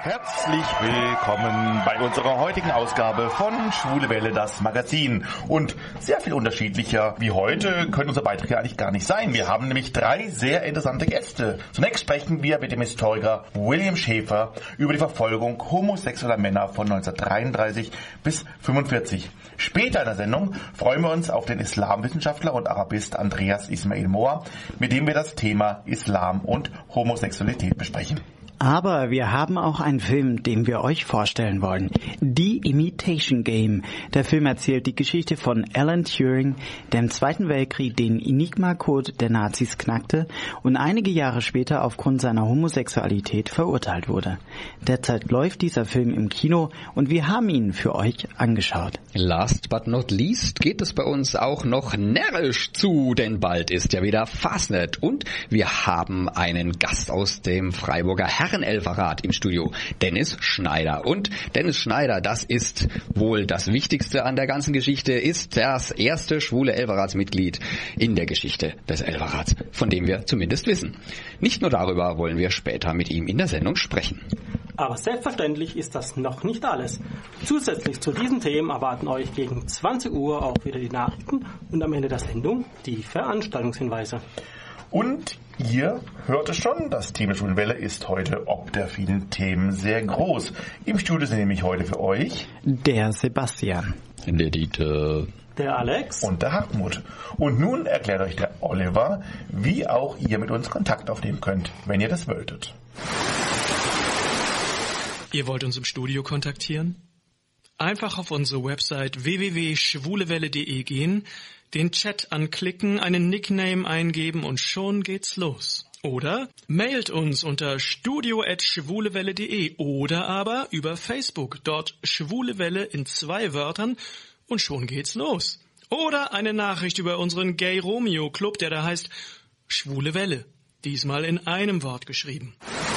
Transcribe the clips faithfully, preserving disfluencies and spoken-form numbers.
Herzlich willkommen bei unserer heutigen Ausgabe von Schwule Welle, das Magazin. Und sehr viel unterschiedlicher wie heute können unsere Beiträge eigentlich gar nicht sein. Wir haben nämlich drei sehr interessante Gäste. Zunächst sprechen wir mit dem Historiker William Schaefer über die Verfolgung homosexueller Männer von neunzehnhundertdreiunddreißig bis fünfundvierzig. Später in der Sendung freuen wir uns auf den Islamwissenschaftler und Arabist Andreas Ismail Mohr, mit dem wir das Thema Islam und Homosexualität besprechen. Aber wir haben auch einen Film, den wir euch vorstellen wollen. The Imitation Game. Der Film erzählt die Geschichte von Alan Turing, der im Zweiten Weltkrieg den Enigma-Code der Nazis knackte und einige Jahre später aufgrund seiner Homosexualität verurteilt wurde. Derzeit läuft dieser Film im Kino und wir haben ihn für euch angeschaut. Last but not least geht es bei uns auch noch närrisch zu, denn bald ist ja wieder Fastnet und wir haben einen Gast aus dem Freiburger Herrenelferrat im Studio, Dennis Schneider. Und Dennis Schneider, das ist wohl das Wichtigste an der ganzen Geschichte, ist das erste schwule Elferratsmitglied in der Geschichte des Elferrats, von dem wir zumindest wissen. Nicht nur darüber wollen wir später mit ihm in der Sendung sprechen. Aber selbstverständlich ist das noch nicht alles. Zusätzlich zu diesen Themen erwarten euch gegen zwanzig Uhr auch wieder die Nachrichten und am Ende der Sendung die Veranstaltungshinweise. Und ihr hört es schon, das Team der Schwulen Welle ist heute ob der vielen Themen sehr groß. Im Studio sind nämlich heute für euch der Sebastian, der Dieter, der Alex und der Hartmut. Und nun erklärt euch der Oliver, wie auch ihr mit uns Kontakt aufnehmen könnt, wenn ihr das wolltet. Ihr wollt uns im Studio kontaktieren? Einfach auf unsere Website w w w punkt schwulewelle punkt de gehen, den Chat anklicken, einen Nickname eingeben und schon geht's los. Oder mailt uns unter studio at schwulewelle punkt de oder aber über Facebook, dort Schwulewelle in zwei Wörtern und schon geht's los. Oder eine Nachricht über unseren Gay Romeo Club, der da heißt Schwule Welle, diesmal in einem Wort geschrieben.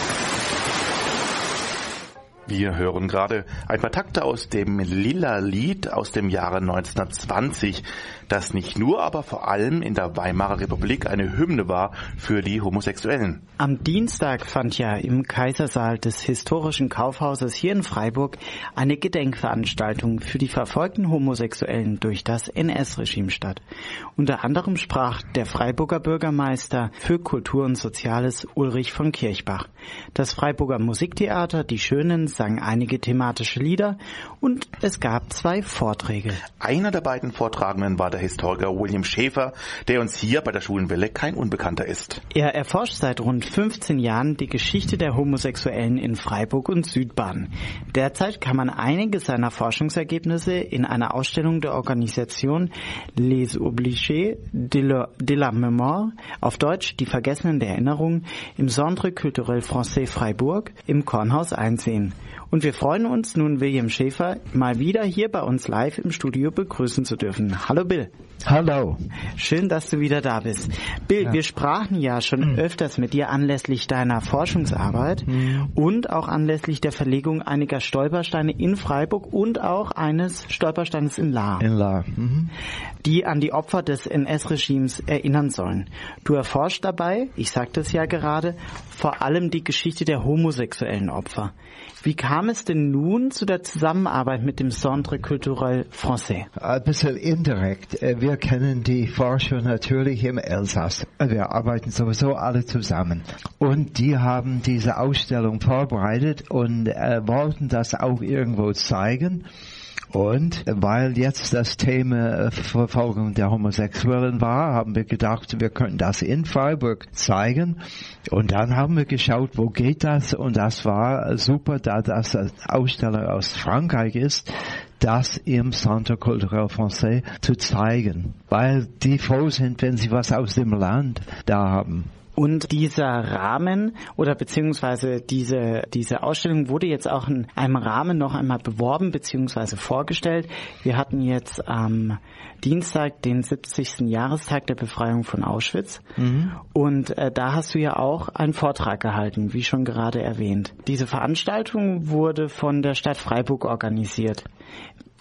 Wir hören gerade ein paar Takte aus dem Lilla-Lied aus dem Jahre neunzehnhundertzwanzig, das nicht nur, aber vor allem in der Weimarer Republik eine Hymne war für die Homosexuellen. Am Dienstag fand ja im Kaisersaal des historischen Kaufhauses hier in Freiburg eine Gedenkveranstaltung für die verfolgten Homosexuellen durch das N S-Regime statt. Unter anderem sprach der Freiburger Bürgermeister für Kultur und Soziales Ulrich von Kirchbach. Das Freiburger Musiktheater Die Schönen sang einige thematische Lieder und es gab zwei Vorträge. Einer der beiden Vortragenden war der Historiker William Schaefer, der uns hier bei der Schwulen Welle kein Unbekannter ist. Er erforscht seit rund fünfzehn Jahren die Geschichte der Homosexuellen in Freiburg und Südbaden. Derzeit kann man einige seiner Forschungsergebnisse in einer Ausstellung der Organisation Les Obligés de la, de la Mémoire, auf Deutsch Die Vergessenen der Erinnerung, im Centre Culturel Français Freiburg im Kornhaus einsehen. Und wir freuen uns nun, William Schaefer mal wieder hier bei uns live im Studio begrüßen zu dürfen. Hallo Bill. Hallo. Schön, dass du wieder da bist. Bill, ja. Wir sprachen ja schon mhm. öfters mit dir anlässlich deiner Forschungsarbeit mhm. und auch anlässlich der Verlegung einiger Stolpersteine in Freiburg und auch eines Stolpersteines in Lahr. In Lahr. Mhm. Die an die Opfer des N S-Regimes erinnern sollen. Du erforscht dabei, ich sagte es ja gerade, vor allem die Geschichte der homosexuellen Opfer. Wie kam es denn nun zu der Zusammenarbeit mit dem Centre Culturel Français? Ein bisschen indirekt. Wir kennen die Forscher natürlich im Elsass. Wir arbeiten sowieso alle zusammen. Und die haben diese Ausstellung vorbereitet und äh, wollten das auch irgendwo zeigen. Und weil jetzt das Thema Verfolgung der Homosexuellen war, haben wir gedacht, wir könnten das in Freiburg zeigen. Und dann haben wir geschaut, wo geht das? Und das war super, da das ein Aussteller aus Frankreich ist, das im Centre Culturel Français zu zeigen. Weil die froh sind, wenn sie was aus dem Land da haben. Und dieser Rahmen oder beziehungsweise diese diese Ausstellung wurde jetzt auch in einem Rahmen noch einmal beworben beziehungsweise vorgestellt. Wir hatten jetzt am Dienstag den siebzigsten Jahrestag der Befreiung von Auschwitz mhm. und äh, da hast du ja auch einen Vortrag gehalten, wie schon gerade erwähnt. Diese Veranstaltung wurde von der Stadt Freiburg organisiert.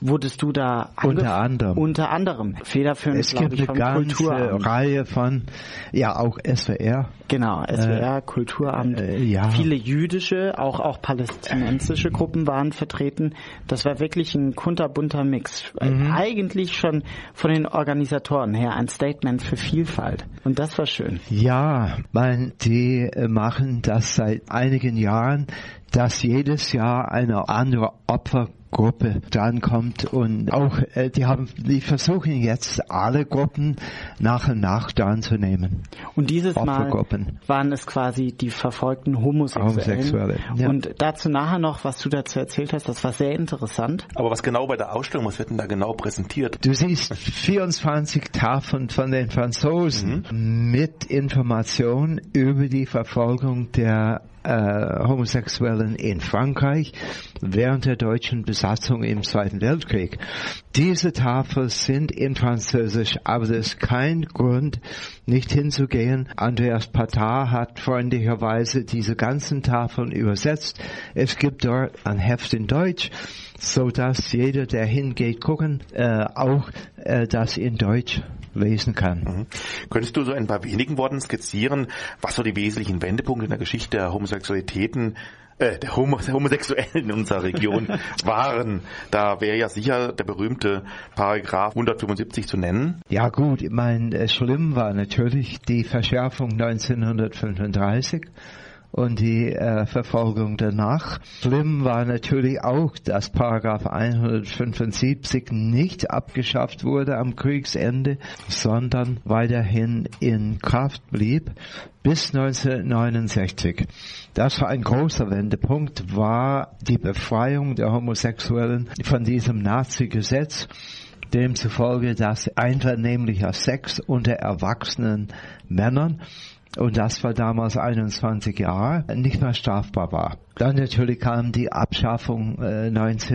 wurdest du da unter anderem unter anderem federführend, es gibt ich, eine ganze Kulturamt. Reihe von, ja auch S W R. Genau, S W R, äh, Kulturamt. Äh, ja. Viele jüdische, auch auch palästinensische Gruppen waren vertreten. Das war wirklich ein kunterbunter Mix. Mhm. Eigentlich schon von den Organisatoren her ein Statement für Vielfalt. Und das war schön. Ja, man, die machen das seit einigen Jahren, dass jedes Jahr eine andere Opfergruppe drankommt und auch äh, die haben, die versuchen jetzt alle Gruppen nach und nach dran zu nehmen. Und dieses Mal waren es quasi die verfolgten Homosexuellen. Homosexuelle, ja. Und dazu nachher noch, was du dazu erzählt hast, das war sehr interessant. Aber was genau bei der Ausstellung, was wird denn da genau präsentiert? Du siehst vierundzwanzig Tafeln von den Franzosen mhm. mit Informationen über die Verfolgung der Äh, Homosexuellen in Frankreich während der deutschen Besatzung im Zweiten Weltkrieg. Diese Tafeln sind in Französisch, aber das ist kein Grund, nicht hinzugehen. Andreas Patard hat freundlicherweise diese ganzen Tafeln übersetzt. Es gibt dort ein Heft in Deutsch, so dass jeder, der hingeht, gucken, äh, auch äh, das in Deutsch lesen kann. Mhm. Könntest du so in ein paar wenigen Worten skizzieren, was so die wesentlichen Wendepunkte in der Geschichte der Homosexualitäten, äh, der Homos- Homosexuellen in unserer Region waren? Da wäre ja sicher der berühmte Paragraph hundertfünfundsiebzig zu nennen. Ja gut, ich meine, schlimm war natürlich die Verschärfung neunzehnhundertfünfunddreißig. Und die äh, Verfolgung danach. Schlimm war natürlich auch, dass Paragraph hundertfünfundsiebzig nicht abgeschafft wurde am Kriegsende, sondern weiterhin in Kraft blieb bis neunzehnhundertneunundsechzig. Das war ein großer Wendepunkt, war die Befreiung der Homosexuellen von diesem Nazi-Gesetz, demzufolge das einvernehmlicher Sex unter erwachsenen Männern, und das war damals einundzwanzig Jahre, nicht mehr strafbar war. Dann natürlich kam die Abschaffung äh,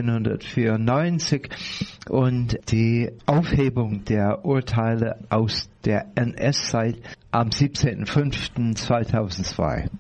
neunzehnhundertvierundneunzig und die Aufhebung der Urteile aus der N S-Zeit am siebzehnten fünften zweitausendzwei.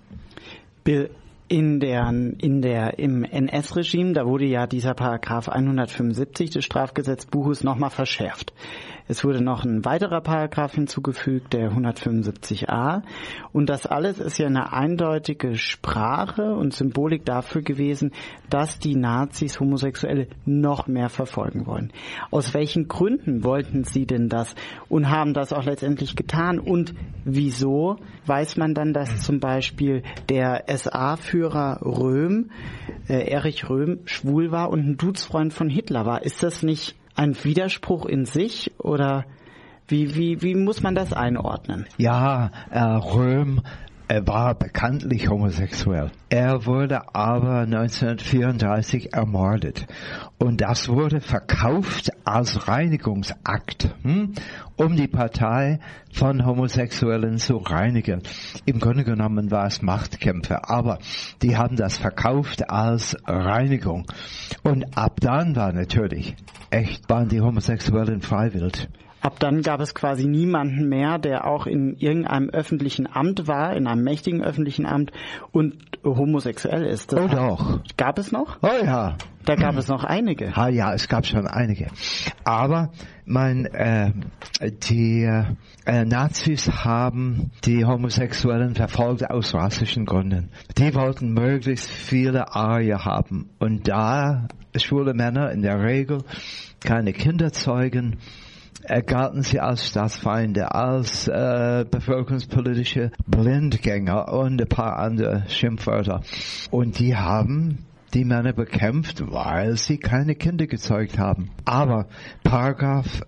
Bill, in der, in der, im N S-Regime, da wurde ja dieser Paragraph hundertfünfundsiebzig des Strafgesetzbuches nochmal verschärft. Es wurde noch ein weiterer Paragraph hinzugefügt, der hundertfünfundsiebzig a. Und das alles ist ja eine eindeutige Sprache und Symbolik dafür gewesen, dass die Nazis Homosexuelle noch mehr verfolgen wollen. Aus welchen Gründen wollten sie denn das und haben das auch letztendlich getan? Und wieso weiß man dann, dass zum Beispiel der S A-Führer Röhm, äh, Erich Röhm, schwul war und ein Dudesfreund von Hitler war? Ist das nicht ein Widerspruch in sich oder wie, wie, wie muss man das einordnen? Ja, äh, Röhm er war bekanntlich homosexuell. Er wurde aber neunzehnhundertvierunddreißig ermordet. Und das wurde verkauft als Reinigungsakt, hm, um die Partei von Homosexuellen zu reinigen. Im Grunde genommen war es Machtkämpfe, aber die haben das verkauft als Reinigung. Und ab dann war natürlich, echt, waren die Homosexuellen freiwillig. Ab dann gab es quasi niemanden mehr, der auch in irgendeinem öffentlichen Amt war, in einem mächtigen öffentlichen Amt und homosexuell ist. Das oh doch. Gab es noch? Oh ja. Da gab es noch einige. Ah, ja, es gab schon einige. Aber mein, äh, die äh, Nazis haben die Homosexuellen verfolgt aus rassischen Gründen. Die wollten möglichst viele Arier haben. Und da schwule Männer in der Regel keine Kinder zeugen, galten sie als Staatsfeinde, als äh, bevölkerungspolitische Blindgänger und ein paar andere Schimpfwörter. Und die haben die Männer bekämpft, weil sie keine Kinder gezeugt haben. Aber Paragraph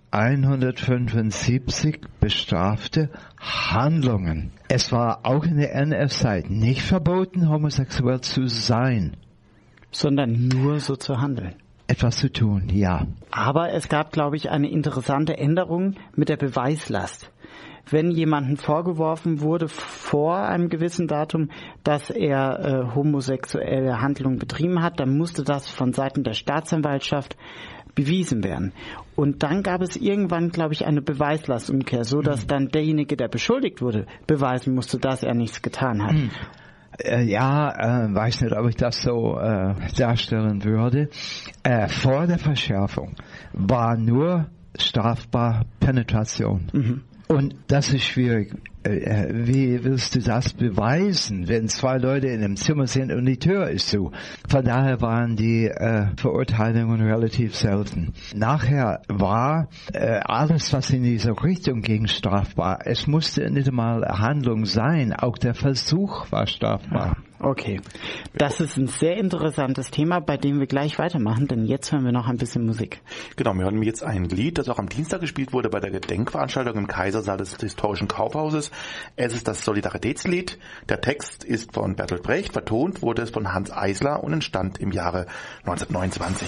hundertfünfundsiebzig bestrafte Handlungen. Es war auch in der N S-Zeit nicht verboten, homosexuell zu sein, sondern nur so zu handeln. Etwas zu tun, ja. Aber es gab, glaube ich, eine interessante Änderung mit der Beweislast. Wenn jemandem vorgeworfen wurde vor einem gewissen Datum, dass er äh, homosexuelle Handlungen betrieben hat, dann musste das von Seiten der Staatsanwaltschaft bewiesen werden. Und dann gab es irgendwann, glaube ich, eine Beweislastumkehr, so dass dann derjenige, der beschuldigt wurde, beweisen musste, dass er nichts getan hat. Äh, ja, äh, weiß nicht, ob ich das so äh, darstellen würde. Äh, vor der Verschärfung war nur strafbar Penetration. Mhm. Und das ist schwierig. Wie willst du das beweisen, wenn zwei Leute in einem Zimmer sind und die Tür ist zu? Von daher waren die äh, Verurteilungen relativ selten. Nachher war äh, alles, was in diese Richtung ging, strafbar. Es musste nicht einmal Handlung sein, auch der Versuch war strafbar. Okay, das ist ein sehr interessantes Thema, bei dem wir gleich weitermachen, denn jetzt hören wir noch ein bisschen Musik. Genau, wir hören jetzt ein Lied, das auch am Dienstag gespielt wurde bei der Gedenkveranstaltung im Kaisersaal des Historischen Kaufhauses. Es ist das Solidaritätslied. Der Text ist von Bertolt Brecht, vertont wurde es von Hans Eisler und entstand im Jahre neunzehnhundertneunundzwanzig.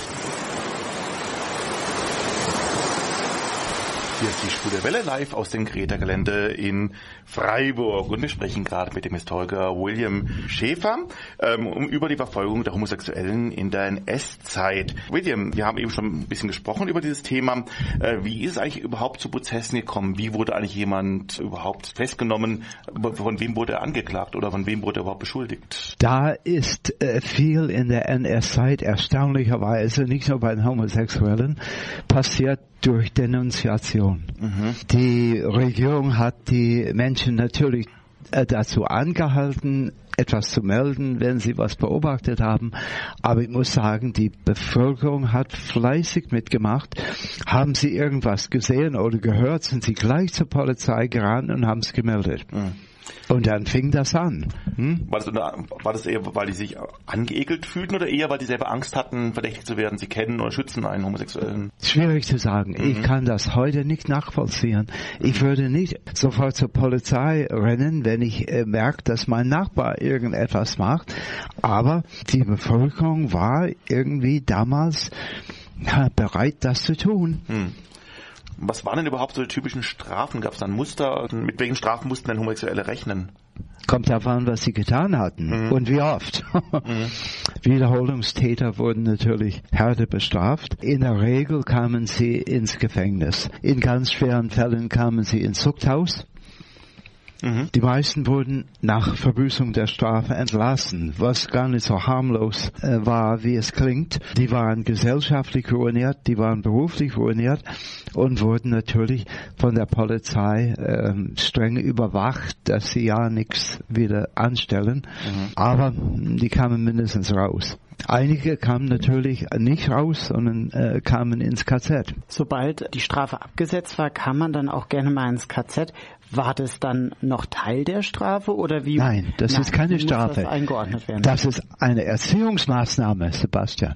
Hier ist die Schwule Welle live aus dem Greta-Gelände in Freiburg und wir sprechen gerade mit dem Historiker William Schäfer ähm, um, über die Verfolgung der Homosexuellen in der N S-Zeit. William, wir haben eben schon ein bisschen gesprochen über dieses Thema. Äh, wie ist es eigentlich überhaupt zu Prozessen gekommen? Wie wurde eigentlich jemand überhaupt festgenommen? Von wem wurde er angeklagt oder von wem wurde er überhaupt beschuldigt? Da ist äh, viel in der N S-Zeit erstaunlicherweise, nicht nur bei den Homosexuellen, passiert durch Denunziation. Mhm. Die Regierung hat die Menschen natürlich äh, dazu angehalten, etwas zu melden, wenn sie was beobachtet haben. Aber ich muss sagen, die Bevölkerung hat fleißig mitgemacht. Haben sie irgendwas gesehen oder gehört, sind sie gleich zur Polizei gerannt und haben es gemeldet. Mhm. Und dann fing das an. Hm? War das, war das eher, weil die sich angeekelt fühlten oder eher, weil die selber Angst hatten, verdächtig zu werden? Sie kennen oder schützen einen Homosexuellen? Schwierig zu sagen. Mhm. Ich kann das heute nicht nachvollziehen. Ich würde nicht sofort zur Polizei rennen, wenn ich äh, merke, dass mein Nachbar irgendetwas macht. Aber die Bevölkerung war irgendwie damals na, bereit, das zu tun. Mhm. Was waren denn überhaupt so die typischen Strafen? Gab es dann Muster? Mit welchen Strafen mussten denn Homosexuelle rechnen? Kommt darauf an, was sie getan hatten mhm. und wie oft. mhm. Wiederholungstäter wurden natürlich härter bestraft. In der Regel kamen sie ins Gefängnis. In ganz schweren Fällen kamen sie ins Zuchthaus. Mhm. Die meisten wurden nach Verbüßung der Strafe entlassen, was gar nicht so harmlos äh, war, wie es klingt. Die waren gesellschaftlich ruiniert, die waren beruflich ruiniert und wurden natürlich von der Polizei äh, streng überwacht, dass sie ja nichts wieder anstellen. Mhm. Aber die kamen mindestens raus. Einige kamen natürlich nicht raus, sondern äh, kamen ins K Z. Sobald die Strafe abgesetzt war, kam man dann auch gerne mal ins K Z. War das dann noch Teil der Strafe oder wie? Nein, das Nein, ist keine Strafe. Das eingeordnet werden? Das ist eine Erziehungsmaßnahme, Sebastian.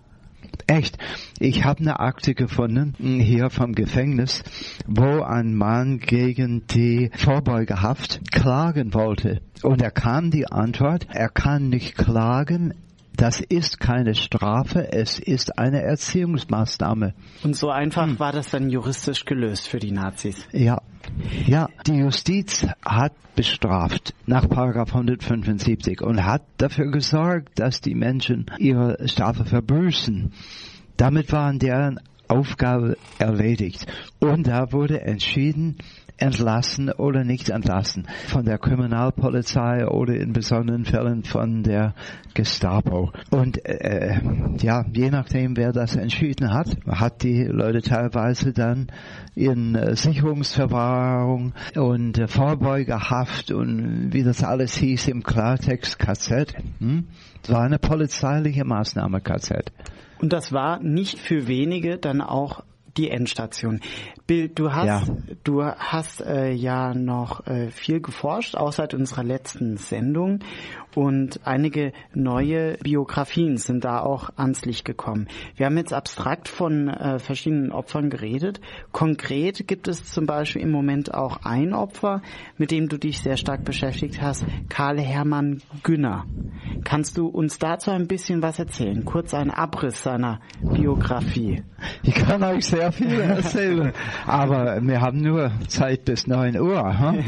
Echt. Ich habe eine Akte gefunden, hier vom Gefängnis, wo ein Mann gegen die Vorbeugehaft klagen wollte. Und er kam die Antwort, er kann nicht klagen, das ist keine Strafe, es ist eine Erziehungsmaßnahme. Und so einfach hm. war das dann juristisch gelöst für die Nazis? Ja. Ja, die Justiz hat bestraft nach Paragraph hundertfünfundsiebzig und hat dafür gesorgt, dass die Menschen ihre Strafe verbüßen. Damit waren deren Aufgabe erledigt. Und da wurde entschieden, entlassen oder nicht entlassen von der Kriminalpolizei oder in besonderen Fällen von der Gestapo. Und äh, ja, je nachdem, wer das entschieden hat, hat die Leute teilweise dann in äh, Sicherungsverwahrung und äh, Vorbeugehaft und wie das alles hieß im Klartext K Z. Hm? Das war eine polizeiliche Maßnahme K Z. Und das war nicht für wenige dann auch die Endstation. Bill, du hast, ja. du hast äh, ja noch äh, viel geforscht, auch seit unserer letzten Sendung. Und einige neue Biografien sind da auch ans Licht gekommen. Wir haben jetzt abstrakt von äh, verschiedenen Opfern geredet. Konkret gibt es zum Beispiel im Moment auch ein Opfer, mit dem du dich sehr stark beschäftigt hast, Karl Hermann Günner. Kannst du uns dazu ein bisschen was erzählen? Kurz einen Abriss seiner Biografie. Ich kann euch sehr viel erzählen, aber wir haben nur Zeit bis neun Uhr. Hm?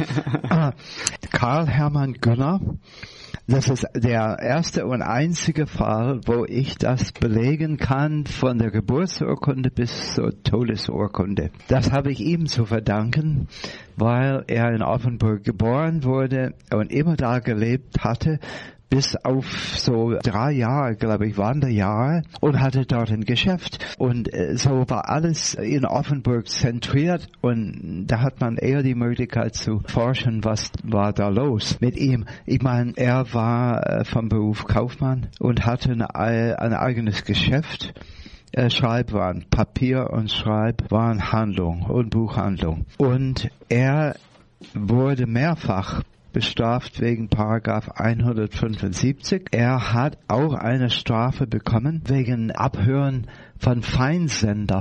Karl Hermann Günner, das ist der erste und einzige Fall, wo ich das belegen kann, von der Geburtsurkunde bis zur Todesurkunde. Das habe ich ihm zu verdanken, weil er in Offenburg geboren wurde und immer da gelebt hatte, bis auf so drei Jahre, glaube ich, waren die Jahre und hatte dort ein Geschäft. Und äh, so war alles in Offenburg zentriert und da hat man eher die Möglichkeit zu forschen, was war da los mit ihm. Ich meine, er war äh, vom Beruf Kaufmann und hatte ein, ein eigenes Geschäft. Äh, Schreibwaren, Papier und Schreibwarenhandlung und Buchhandlung. Und er wurde mehrfach bestraft wegen Paragraph hundertfünfundsiebzig. Er hat auch eine Strafe bekommen wegen Abhören von Feindsender.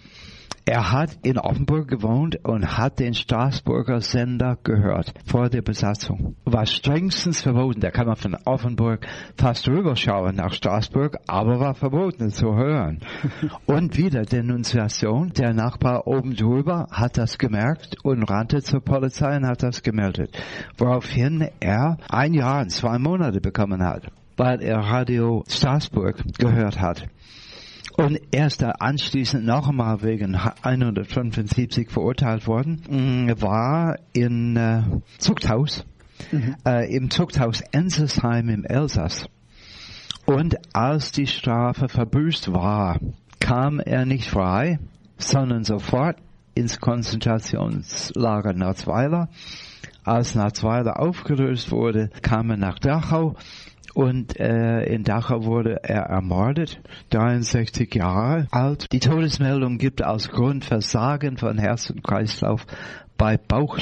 Er hat in Offenburg gewohnt und hat den Straßburger Sender gehört vor der Besatzung. War strengstens verboten. Da kann man von Offenburg fast rüberschauen nach Straßburg, aber war verboten zu hören. Und wieder Denunziation. Der Nachbar oben drüber hat das gemerkt und rannte zur Polizei und hat das gemeldet. Woraufhin er ein Jahr und zwei Monate bekommen hat, weil er Radio Straßburg gehört hat. Und er ist da anschließend noch einmal wegen hundertfünfundsiebzig verurteilt worden, war in äh, Zuchthaus, mhm. äh, im Zuchthaus Ensesheim im Elsass. Und als die Strafe verbüßt war, kam er nicht frei, sondern sofort ins Konzentrationslager Narzweiler. Als Narzweiler aufgelöst wurde, kam er nach Dachau. Und äh, in Dachau wurde er ermordet, dreiundsechzig Jahre alt. Die Todesmeldung gibt aus Grund Versagen von Herz und Kreislauf bei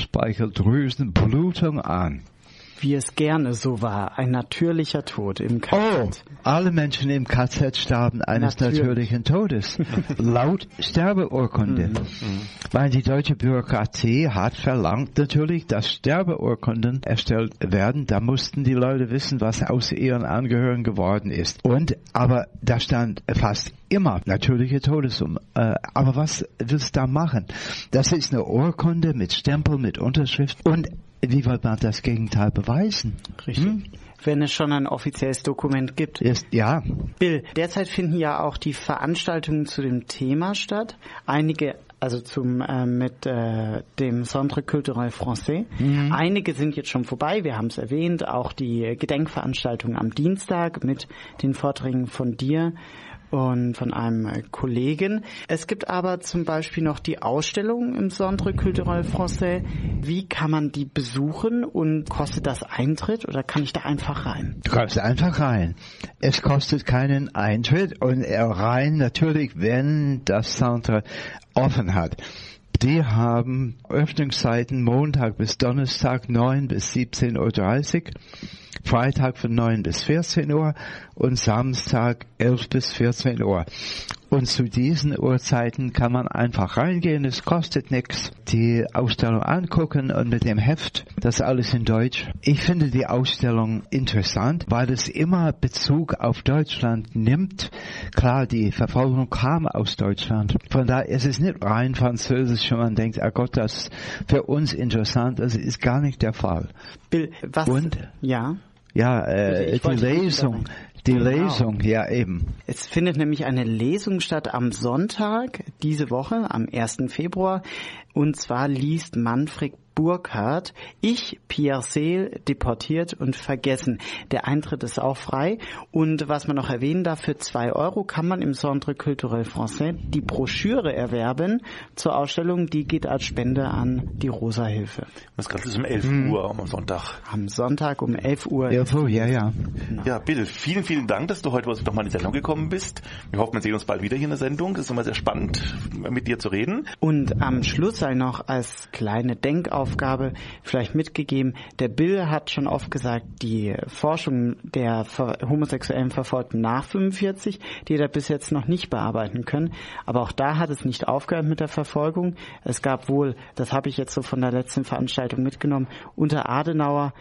Bauchspeicheldrüsenblutung an. Wie es gerne so war, ein natürlicher Tod im K Z. Oh, alle Menschen im K Z starben eines Natürlich. natürlichen Todes, laut Sterbeurkunde. Mhm. Weil die deutsche Bürokratie hat verlangt natürlich, dass Sterbeurkunden erstellt werden. Da mussten die Leute wissen, was aus ihren Angehörigen geworden ist. Und, aber da stand fast immer natürliche Todesum. Äh, aber was willst du da machen? Das ist eine Urkunde mit Stempel, mit Unterschrift und wie wird man das Gegenteil beweisen? Richtig. Hm? Wenn es schon ein offizielles Dokument gibt. Ist, ja. Bill, derzeit finden ja auch die Veranstaltungen zu dem Thema statt. Einige, also zum äh, mit äh, dem Centre Culturel Français. Mhm. Einige sind jetzt schon vorbei, wir haben es erwähnt. Auch die Gedenkveranstaltung am Dienstag mit den Vorträgen von dir und von einem Kollegen. Es gibt aber zum Beispiel noch die Ausstellung im Centre Culturel Français. Wie kann man die besuchen und kostet das Eintritt oder kann ich da einfach rein? Du kannst einfach rein. Es kostet keinen Eintritt und rein natürlich, wenn das Centre offen hat. Die haben Öffnungszeiten Montag bis Donnerstag neun bis siebzehn Uhr dreißig, Freitag von neun bis vierzehn Uhr und Samstag elf bis vierzehn Uhr. Und zu diesen Uhrzeiten kann man einfach reingehen, es kostet nichts, die Ausstellung angucken und mit dem Heft, das alles in Deutsch. Ich finde die Ausstellung interessant, weil es immer Bezug auf Deutschland nimmt. Klar, die Verfolgung kam aus Deutschland. Von daher ist es nicht rein französisch, wenn man denkt, oh Gott, das ist für uns interessant. Das ist gar nicht der Fall. Bill, was? Und? Ja. Ja, äh, die Lesung. Die genau. Lesung, ja eben. Es findet nämlich eine Lesung statt am Sonntag diese Woche, am ersten Februar. Und zwar liest Manfred Burkhardt, Ich, Pierre Seel, deportiert und vergessen. Der Eintritt ist auch frei. Und was man noch erwähnen darf, für zwei Euro kann man im Centre Culturel Français die Broschüre erwerben zur Ausstellung. Die geht als Spende an die Rosa-Hilfe. Das Ganze ist um elf hm. Uhr am Sonntag. Am Sonntag um elf Uhr. elf Uhr, ja, ja. Genau. Ja, Bill, vielen, vielen Dank, dass du heute noch mal in die Sendung gekommen bist. Wir hoffen, wir sehen uns bald wieder hier in der Sendung. Es ist immer sehr spannend, mit dir zu reden. Und am Schluss sei noch als kleine Denkaufgabe vielleicht mitgegeben, der Bill hat schon oft gesagt, die Forschung der homosexuellen Verfolgten nach fünfundvierzig, die er bis jetzt noch nicht bearbeiten können. Aber auch da hat es nicht aufgehört mit der Verfolgung. Es gab wohl, das habe ich jetzt so von der letzten Veranstaltung mitgenommen, unter Adenauer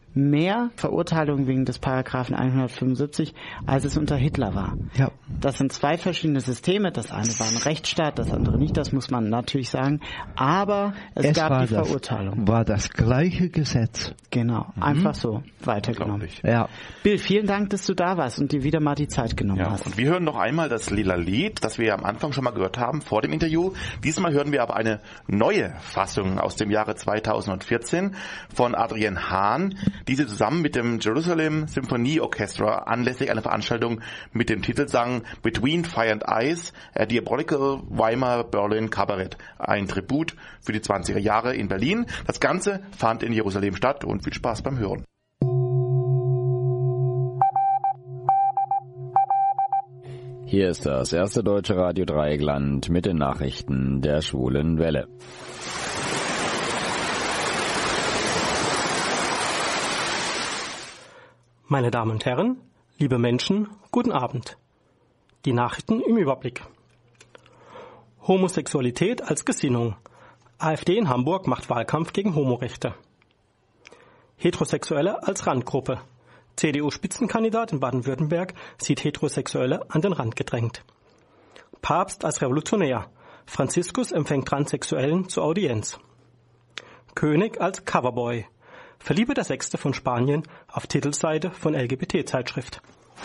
mehr Verurteilungen wegen des Paragraphen hundertfünfundsiebzig, als es unter Hitler war. Ja. Das sind zwei verschiedene Systeme. Das eine war ein Rechtsstaat, das andere nicht. Das muss man natürlich sagen. Aber es, es gab die Verurteilung. War das gleiche Gesetz. Genau. Mhm. Einfach so weitergenommen. Ja. Bill, vielen Dank, dass du da warst und dir wieder mal die Zeit genommen ja, hast. Und wir hören noch einmal das lila Lied, das wir ja am Anfang schon mal gehört haben vor dem Interview. Diesmal hören wir aber eine neue Fassung aus dem Jahre zweitausendvierzehn von Adrienne Hahn. diese zusammen mit dem Jerusalem Symphony Orchestra anlässlich einer Veranstaltung mit dem Titelsang Between Fire and Ice, a Diabolical Weimar Berlin Kabarett, ein Tribut für die zwanziger Jahre in Berlin. Das Ganze fand in Jerusalem statt und viel Spaß beim Hören. Hier ist das erste deutsche Radio Dreieckland mit den Nachrichten der Schwulen Welle. Meine Damen und Herren, liebe Menschen, guten Abend. Die Nachrichten im Überblick. Homosexualität als Gesinnung. AfD in Hamburg macht Wahlkampf gegen Homorechte. Heterosexuelle als Randgruppe. C D U-Spitzenkandidat in Baden-Württemberg sieht Heterosexuelle an den Rand gedrängt. Papst als Revolutionär. Franziskus empfängt Transsexuellen zur Audienz. König als Coverboy. Felipe der Sechste von Spanien auf Titelseite von L G B T-Zeitschrift.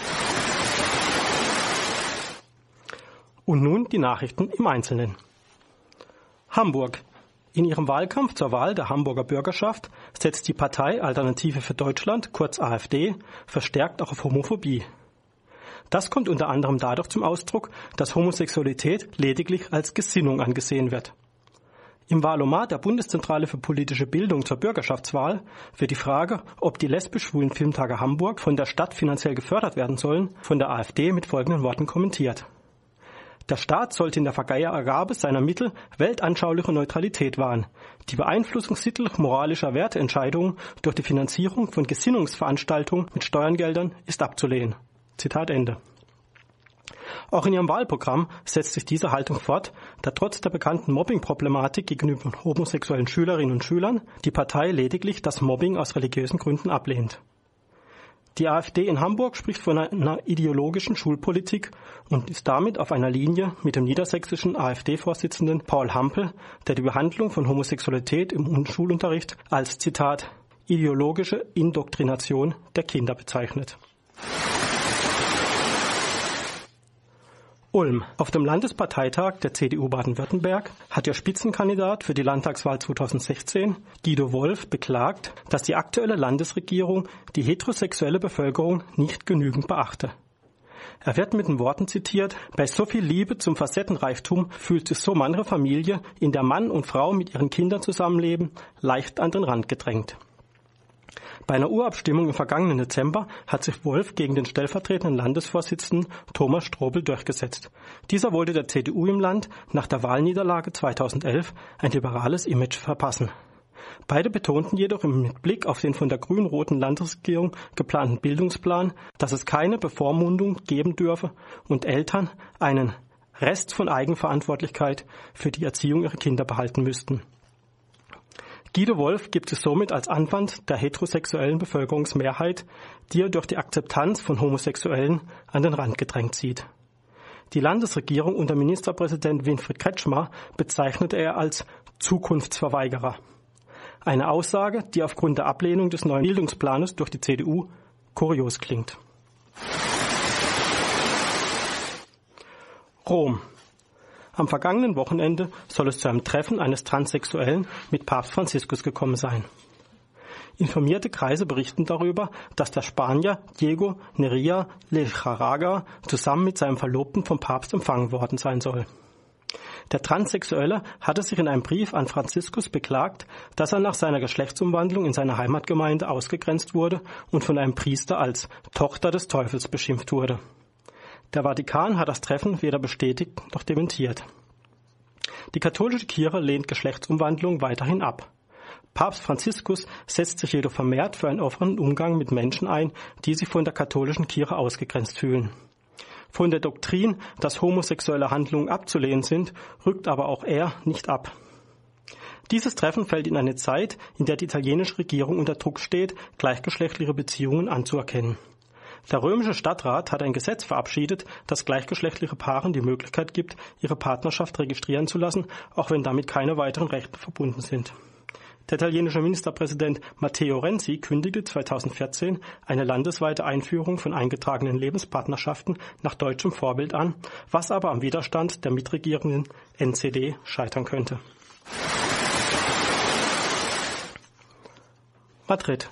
Und nun die Nachrichten im Einzelnen. Hamburg. In ihrem Wahlkampf zur Wahl der Hamburger Bürgerschaft setzt die Partei Alternative für Deutschland, kurz AfD, verstärkt auch auf Homophobie. Das kommt unter anderem dadurch zum Ausdruck, dass Homosexualität lediglich als Gesinnung angesehen wird. Im Wahlomat der Bundeszentrale für politische Bildung zur Bürgerschaftswahl wird die Frage, ob die lesbisch-schwulen Filmtage Hamburg von der Stadt finanziell gefördert werden sollen, von der AfD mit folgenden Worten kommentiert. Der Staat sollte in der Vergabe seiner Mittel weltanschauliche Neutralität wahren. Die Beeinflussung sittlich-moralischer Werteentscheidungen durch die Finanzierung von Gesinnungsveranstaltungen mit Steuergeldern ist abzulehnen. Zitat Ende. Auch in ihrem Wahlprogramm setzt sich diese Haltung fort, da trotz der bekannten Mobbing-Problematik gegenüber homosexuellen Schülerinnen und Schülern die Partei lediglich das Mobbing aus religiösen Gründen ablehnt. Die AfD in Hamburg spricht von einer ideologischen Schulpolitik und ist damit auf einer Linie mit dem niedersächsischen AfD-Vorsitzenden Paul Hampel, der die Behandlung von Homosexualität im Schulunterricht als, Zitat, ideologische Indoktrination der Kinder bezeichnet. Ulm. Auf dem Landesparteitag der C D U Baden-Württemberg hat der Spitzenkandidat für die Landtagswahl zweitausendsechzehn, Guido Wolf, beklagt, dass die aktuelle Landesregierung die heterosexuelle Bevölkerung nicht genügend beachte. Er wird mit den Worten zitiert: Bei so viel Liebe zum Facettenreichtum fühlt sich so manche Familie, in der Mann und Frau mit ihren Kindern zusammenleben, leicht an den Rand gedrängt. Bei einer Urabstimmung im vergangenen Dezember hat sich Wolf gegen den stellvertretenden Landesvorsitzenden Thomas Strobel durchgesetzt. Dieser wollte der C D U im Land nach der Wahlniederlage zweitausendelf ein liberales Image verpassen. Beide betonten jedoch mit Blick auf den von der grün-roten Landesregierung geplanten Bildungsplan, dass es keine Bevormundung geben dürfe und Eltern einen Rest von Eigenverantwortlichkeit für die Erziehung ihrer Kinder behalten müssten. Guido Wolf gibt es somit als Anwand der heterosexuellen Bevölkerungsmehrheit, die er durch die Akzeptanz von Homosexuellen an den Rand gedrängt sieht. Die Landesregierung unter Ministerpräsident Winfried Kretschmer bezeichnete er als Zukunftsverweigerer. Eine Aussage, die aufgrund der Ablehnung des neuen Bildungsplanes durch die C D U kurios klingt. Rom. Am vergangenen Wochenende soll es zu einem Treffen eines Transsexuellen mit Papst Franziskus gekommen sein. Informierte Kreise berichten darüber, dass der Spanier Diego Neria Lejaraga zusammen mit seinem Verlobten vom Papst empfangen worden sein soll. Der Transsexuelle hatte sich in einem Brief an Franziskus beklagt, dass er nach seiner Geschlechtsumwandlung in seiner Heimatgemeinde ausgegrenzt wurde und von einem Priester als Tochter des Teufels beschimpft wurde. Der Vatikan hat das Treffen weder bestätigt noch dementiert. Die katholische Kirche lehnt Geschlechtsumwandlung weiterhin ab. Papst Franziskus setzt sich jedoch vermehrt für einen offenen Umgang mit Menschen ein, die sich von der katholischen Kirche ausgegrenzt fühlen. Von der Doktrin, dass homosexuelle Handlungen abzulehnen sind, rückt aber auch er nicht ab. Dieses Treffen fällt in eine Zeit, in der die italienische Regierung unter Druck steht, gleichgeschlechtliche Beziehungen anzuerkennen. Der römische Stadtrat hat ein Gesetz verabschiedet, das gleichgeschlechtliche Paaren die Möglichkeit gibt, ihre Partnerschaft registrieren zu lassen, auch wenn damit keine weiteren Rechte verbunden sind. Der italienische Ministerpräsident Matteo Renzi kündigte zweitausendvierzehn eine landesweite Einführung von eingetragenen Lebenspartnerschaften nach deutschem Vorbild an, was aber am Widerstand der mitregierenden N C D scheitern könnte. Madrid.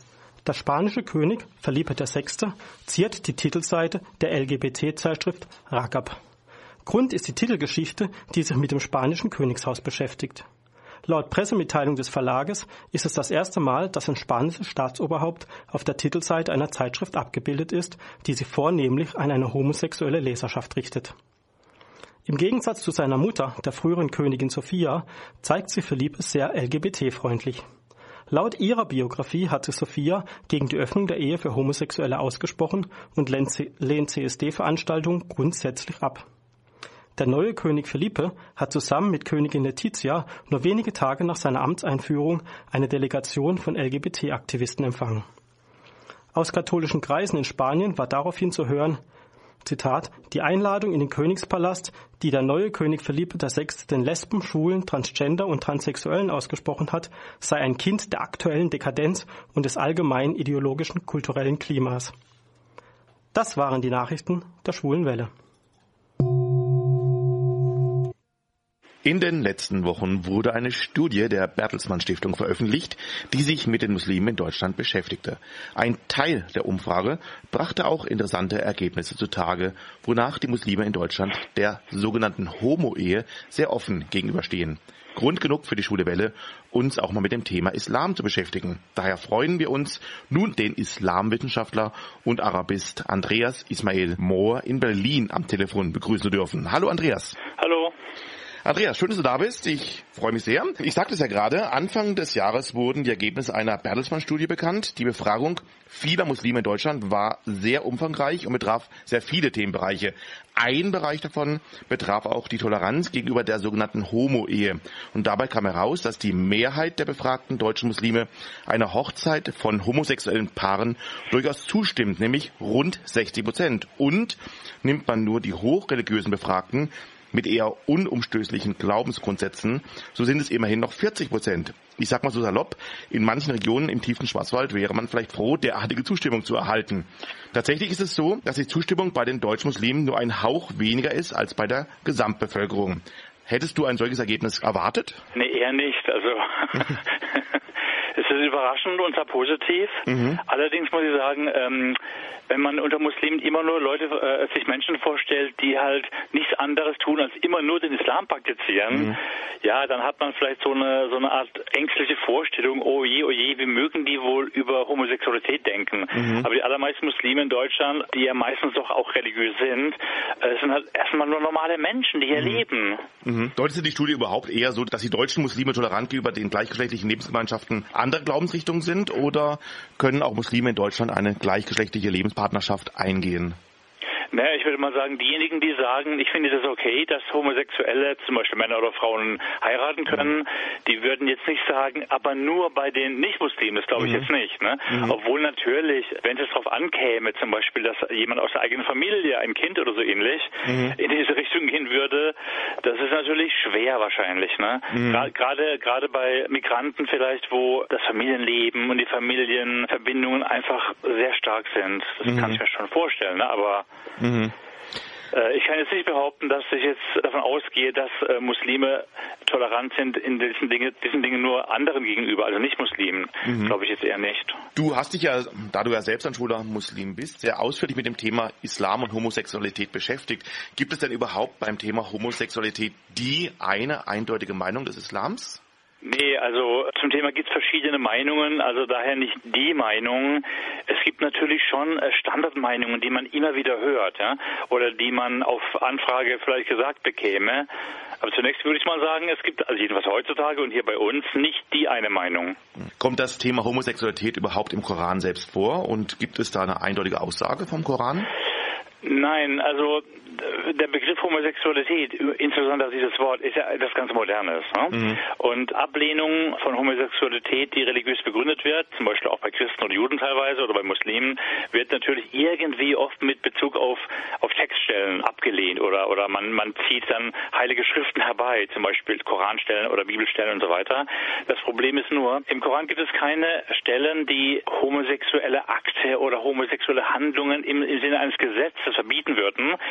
Der spanische König Felipe der Sechste ziert die Titelseite der L G B T-Zeitschrift Ragab. Grund ist die Titelgeschichte, die sich mit dem spanischen Königshaus beschäftigt. Laut Pressemitteilung des Verlages ist es das erste Mal, dass ein spanisches Staatsoberhaupt auf der Titelseite einer Zeitschrift abgebildet ist, die sich vornehmlich an eine homosexuelle Leserschaft richtet. Im Gegensatz zu seiner Mutter, der früheren Königin Sophia, zeigt sich Felipe sehr L G B T-freundlich. Laut ihrer Biografie hat sich Sophia gegen die Öffnung der Ehe für Homosexuelle ausgesprochen und lehnt C S D-Veranstaltungen grundsätzlich ab. Der neue König Felipe hat zusammen mit Königin Letizia nur wenige Tage nach seiner Amtseinführung eine Delegation von L G B T-Aktivisten empfangen. Aus katholischen Kreisen in Spanien war daraufhin zu hören, Zitat, die Einladung in den Königspalast, die der neue König Felipe der Sechste den Lesben, Schwulen, Transgender und Transsexuellen ausgesprochen hat, sei ein Kind der aktuellen Dekadenz und des allgemeinen ideologischen, kulturellen Klimas. Das waren die Nachrichten der Schwulen Welle. In den letzten Wochen wurde eine Studie der Bertelsmann Stiftung veröffentlicht, die sich mit den Muslimen in Deutschland beschäftigte. Ein Teil der Umfrage brachte auch interessante Ergebnisse zutage, wonach die Muslime in Deutschland der sogenannten Homo-Ehe sehr offen gegenüberstehen. Grund genug für die Schwule Welle, uns auch mal mit dem Thema Islam zu beschäftigen. Daher freuen wir uns, nun den Islamwissenschaftler und Arabist Andreas Ismail Mohr in Berlin am Telefon begrüßen zu dürfen. Hallo Andreas. Hallo. Andreas, schön, dass du da bist. Ich freue mich sehr. Ich sagte es ja gerade, Anfang des Jahres wurden die Ergebnisse einer Bertelsmann-Studie bekannt. Die Befragung vieler Muslime in Deutschland war sehr umfangreich und betraf sehr viele Themenbereiche. Ein Bereich davon betraf auch die Toleranz gegenüber der sogenannten Homo-Ehe. Und dabei kam heraus, dass die Mehrheit der befragten deutschen Muslime einer Hochzeit von homosexuellen Paaren durchaus zustimmt, nämlich rund sechzig Prozent. Und nimmt man nur die hochreligiösen Befragten mit eher unumstößlichen Glaubensgrundsätzen, so sind es immerhin noch vierzig Prozent. Ich sag mal so salopp, in manchen Regionen im tiefen Schwarzwald wäre man vielleicht froh, derartige Zustimmung zu erhalten. Tatsächlich ist es so, dass die Zustimmung bei den deutschen Muslimen nur ein Hauch weniger ist als bei der Gesamtbevölkerung. Hättest du ein solches Ergebnis erwartet? Nee, eher nicht. Also es ist überraschend und zwar positiv. Mhm. Allerdings muss ich sagen, ähm, wenn man unter Muslimen immer nur Leute, äh, sich Menschen vorstellt, die halt nichts anderes tun, als immer nur den Islam praktizieren, mhm. ja, dann hat man vielleicht so eine so eine Art ängstliche Vorstellung, oh je, oh je, wie mögen die wohl über Homosexualität denken. Mhm. Aber die allermeisten Muslime in Deutschland, die ja meistens doch auch religiös sind, äh, sind halt erstmal nur normale Menschen, die hier mhm. leben. Mhm. Deutet die Studie überhaupt eher so, dass die deutschen Muslime tolerant gegenüber den gleichgeschlechtlichen Lebensgemeinschaften anderer Glaubensrichtungen sind, oder können auch Muslime in Deutschland eine gleichgeschlechtliche Lebenspartnerschaft eingehen? Naja, ich würde mal sagen, diejenigen, die sagen, ich finde das okay, dass Homosexuelle, zum Beispiel Männer oder Frauen, heiraten können, mhm. die würden jetzt nicht sagen, aber nur bei den Nicht-Muslimen, das glaube ich mhm. jetzt nicht. Ne? Mhm. Obwohl natürlich, wenn es darauf ankäme, zum Beispiel, dass jemand aus der eigenen Familie, ein Kind oder so ähnlich, mhm. in diese Richtung gehen würde, das ist natürlich schwer wahrscheinlich. Ne? Mhm. Gerade gerade bei Migranten vielleicht, wo das Familienleben und die Familienverbindungen einfach sehr stark sind. Das mhm. kann ich mir schon vorstellen, ne? aber Mhm. Ich kann jetzt nicht behaupten, dass ich jetzt davon ausgehe, dass äh, Muslime tolerant sind in diesen Dingen, diesen Dingen nur anderen gegenüber, also nicht Muslimen. Mhm. Glaube ich jetzt eher nicht. Du hast dich ja, da du ja selbst ein schwuler Muslim bist, sehr ausführlich mit dem Thema Islam und Homosexualität beschäftigt. Gibt es denn überhaupt beim Thema Homosexualität die eine eindeutige Meinung des Islams? Nee, also zum Thema gibt es verschiedene Meinungen, also daher nicht die Meinung. Es gibt natürlich schon Standardmeinungen, die man immer wieder hört, ja, oder die man auf Anfrage vielleicht gesagt bekäme. Aber zunächst würde ich mal sagen, es gibt, also jedenfalls heutzutage und hier bei uns, nicht die eine Meinung. Kommt das Thema Homosexualität überhaupt im Koran selbst vor und gibt es da eine eindeutige Aussage vom Koran? Nein, also der Begriff Homosexualität, insbesondere dieses Wort, ist ja etwas ganz Modernes. Ne? Mhm. Und Ablehnung von Homosexualität, die religiös begründet wird, zum Beispiel auch bei Christen oder Juden teilweise oder bei Muslimen, wird natürlich irgendwie oft mit Bezug auf, auf Textstellen abgelehnt oder, oder man, man zieht dann heilige Schriften herbei, zum Beispiel Koranstellen oder Bibelstellen und so weiter. Das Problem ist nur, im Koran gibt es keine Stellen, die homosexuelle Akte oder homosexuelle Handlungen im, im Sinne eines Gesetzes verbieten würden. Es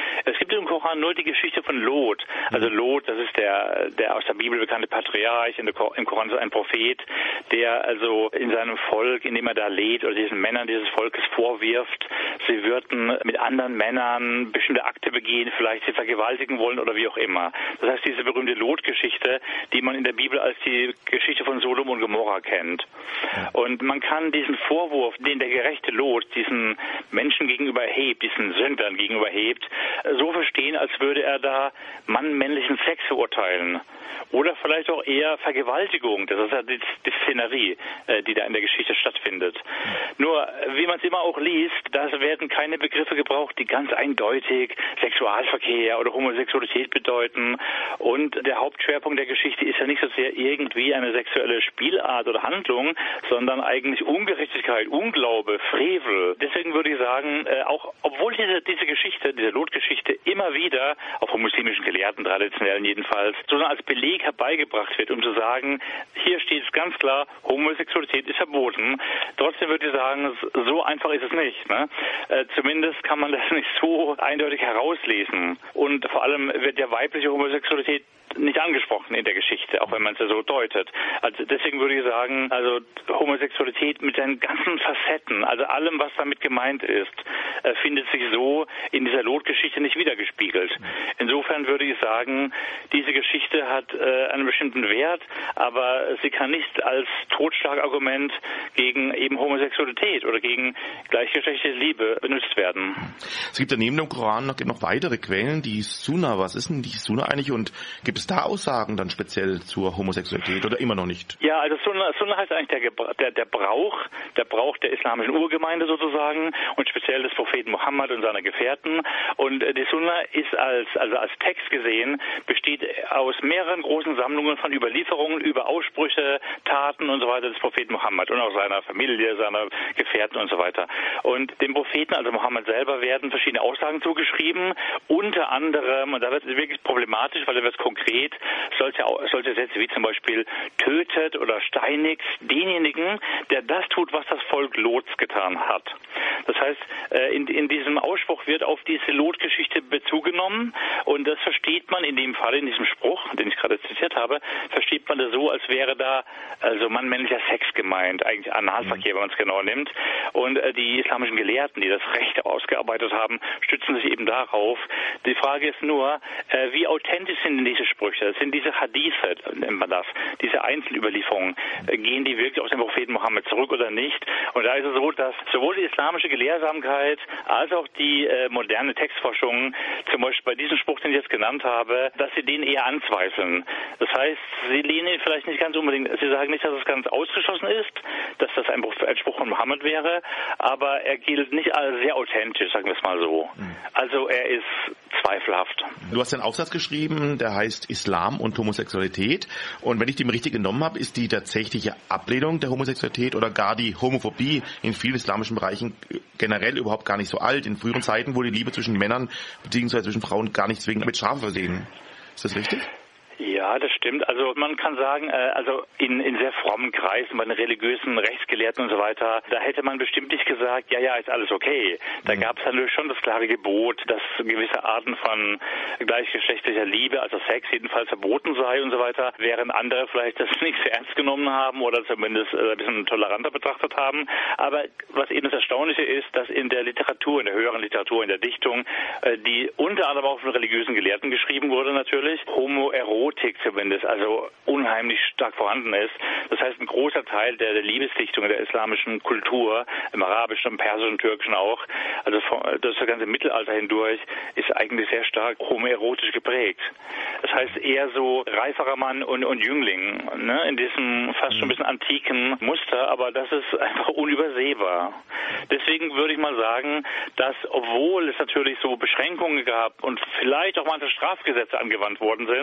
gibt im Koran nur die Geschichte von Lot. Also Lot, das ist der, der aus der Bibel bekannte Patriarch, im Koran ist ein Prophet, der also in seinem Volk, in dem er da lebt, oder diesen Männern dieses Volkes vorwirft, sie würden mit anderen Männern bestimmte Akte begehen, vielleicht sie vergewaltigen wollen oder wie auch immer. Das heißt, diese berühmte Lot-Geschichte, die man in der Bibel als die Geschichte von Sodom und Gomorra kennt. Und man kann diesen Vorwurf, den der gerechte Lot diesen Menschen gegenüber erhebt, diesen Sündern gegenüber erhebt, so verstehen, als würde er da Mann-männlichen Sex verurteilen. Oder vielleicht auch eher Vergewaltigung. Das ist ja die, die Szenerie, die da in der Geschichte stattfindet. Nur, wie man es immer auch liest, da werden keine Begriffe gebraucht, die ganz eindeutig Sexualverkehr oder Homosexualität bedeuten. Und der Hauptschwerpunkt der Geschichte ist ja nicht so sehr irgendwie eine sexuelle Spielart oder Handlung, sondern eigentlich Ungerechtigkeit, Unglaube, Frevel. Deswegen würde ich sagen, auch obwohl diese, diese Geschichte, diese Lot-Geschichte immer wieder, auch von muslimischen Gelehrten, traditionellen jedenfalls, sondern als Beleg herbeigebracht wird, um zu sagen, hier steht es ganz klar, Homosexualität ist verboten. Trotzdem würde ich sagen, so einfach ist es nicht. Ne? Äh, zumindest kann man das nicht so eindeutig herauslesen. Und vor allem wird ja weibliche Homosexualität nicht angesprochen in der Geschichte, auch wenn man es ja so deutet. Also deswegen würde ich sagen, also Homosexualität mit seinen ganzen Facetten, also allem, was damit gemeint ist, äh, findet sich so in dieser Lot-Geschichte nicht wiedergespiegelt. Insofern würde ich sagen, diese Geschichte hat äh, einen bestimmten Wert, aber sie kann nicht als Totschlagargument gegen eben Homosexualität oder gegen gleichgeschlechtliche Liebe benutzt werden. Es gibt ja neben dem Koran noch, noch weitere Quellen, die Sunna. Was ist denn die Sunna eigentlich und gibt es da Aussagen dann speziell zur Homosexualität oder immer noch nicht? Ja, also Sunna, Sunna heißt eigentlich der, der, der Brauch, der Brauch der islamischen Urgemeinde sozusagen und speziell des Propheten Mohammed und seiner Gefährten. Und die Sunna ist als, also als Text gesehen, besteht aus mehreren großen Sammlungen von Überlieferungen über Aussprüche, Taten und so weiter des Propheten Mohammed und auch seiner Familie, seiner Gefährten und so weiter. Und dem Propheten, also Mohammed selber, werden verschiedene Aussagen zugeschrieben, unter anderem, und da wird es wirklich problematisch, weil da wird es konkret, solche, solche Sätze wie zum Beispiel tötet oder steinigt denjenigen, der das tut, was das Volk Lots getan hat. Das heißt, in, in diesem Ausspruch wird auf diese Lot-Geschichte Bezug genommen und das versteht man in dem Fall, in diesem Spruch, den ich gerade zitiert habe, versteht man das so, als wäre da also mann-männlicher Sex gemeint, eigentlich Analverkehr, wenn man es genau nimmt. Und die islamischen Gelehrten, die das Recht ausgearbeitet haben, stützen sich eben darauf. Die Frage ist nur, wie authentisch sind denn diese Sprüche? Das sind diese Hadithe, nennt man das, diese Einzelüberlieferungen. Gehen die wirklich auf den Propheten Mohammed zurück oder nicht? Und da ist es so, dass sowohl die islamische Gelehrsamkeit als auch die äh, moderne Textforschung, zum Beispiel bei diesem Spruch, den ich jetzt genannt habe, dass sie den eher anzweifeln. Das heißt, sie lehnen ihn vielleicht nicht ganz unbedingt, sie sagen nicht, dass es ganz ausgeschlossen ist, dass das ein, ein Spruch von Mohammed wäre, aber er gilt nicht als sehr authentisch, sagen wir es mal so. Also er ist zweifelhaft. Du hast einen Aufsatz geschrieben, der heißt Islam und Homosexualität. Und wenn ich den richtig genommen habe, ist die tatsächliche Ablehnung der Homosexualität oder gar die Homophobie in vielen islamischen Bereichen generell überhaupt gar nicht so alt. In früheren Zeiten wurde die Liebe zwischen Männern bzw. zwischen Frauen gar nicht zwingend mit Strafe versehen. Ist das richtig? Ja, das stimmt. Also man kann sagen, äh, also in, in sehr frommen Kreisen, bei den religiösen Rechtsgelehrten und so weiter, da hätte man bestimmt nicht gesagt, ja, ja, ist alles okay. Da mhm. gab es natürlich schon das klare Gebot, dass gewisse Arten von gleichgeschlechtlicher Liebe, also Sex jedenfalls verboten sei und so weiter, während andere vielleicht das nicht sehr ernst genommen haben oder zumindest äh, ein bisschen toleranter betrachtet haben. Aber was eben das Erstaunliche ist, dass in der Literatur, in der höheren Literatur, in der Dichtung, äh, die unter anderem auch von religiösen Gelehrten geschrieben wurde natürlich, Homoerotik zumindest, also unheimlich stark vorhanden ist. Das heißt, ein großer Teil der, der Liebesdichtung der islamischen Kultur, im Arabischen, im Persischen, Türkischen auch, also das ganze Mittelalter hindurch, ist eigentlich sehr stark homoerotisch geprägt. Das heißt eher so reiferer Mann und, und Jüngling, ne, in diesem fast schon ein bisschen antiken Muster, aber das ist einfach unübersehbar. Deswegen würde ich mal sagen, dass obwohl es natürlich so Beschränkungen gab und vielleicht auch manche Strafgesetze angewandt worden sind für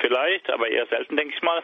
vielleicht, aber eher selten, denke ich mal,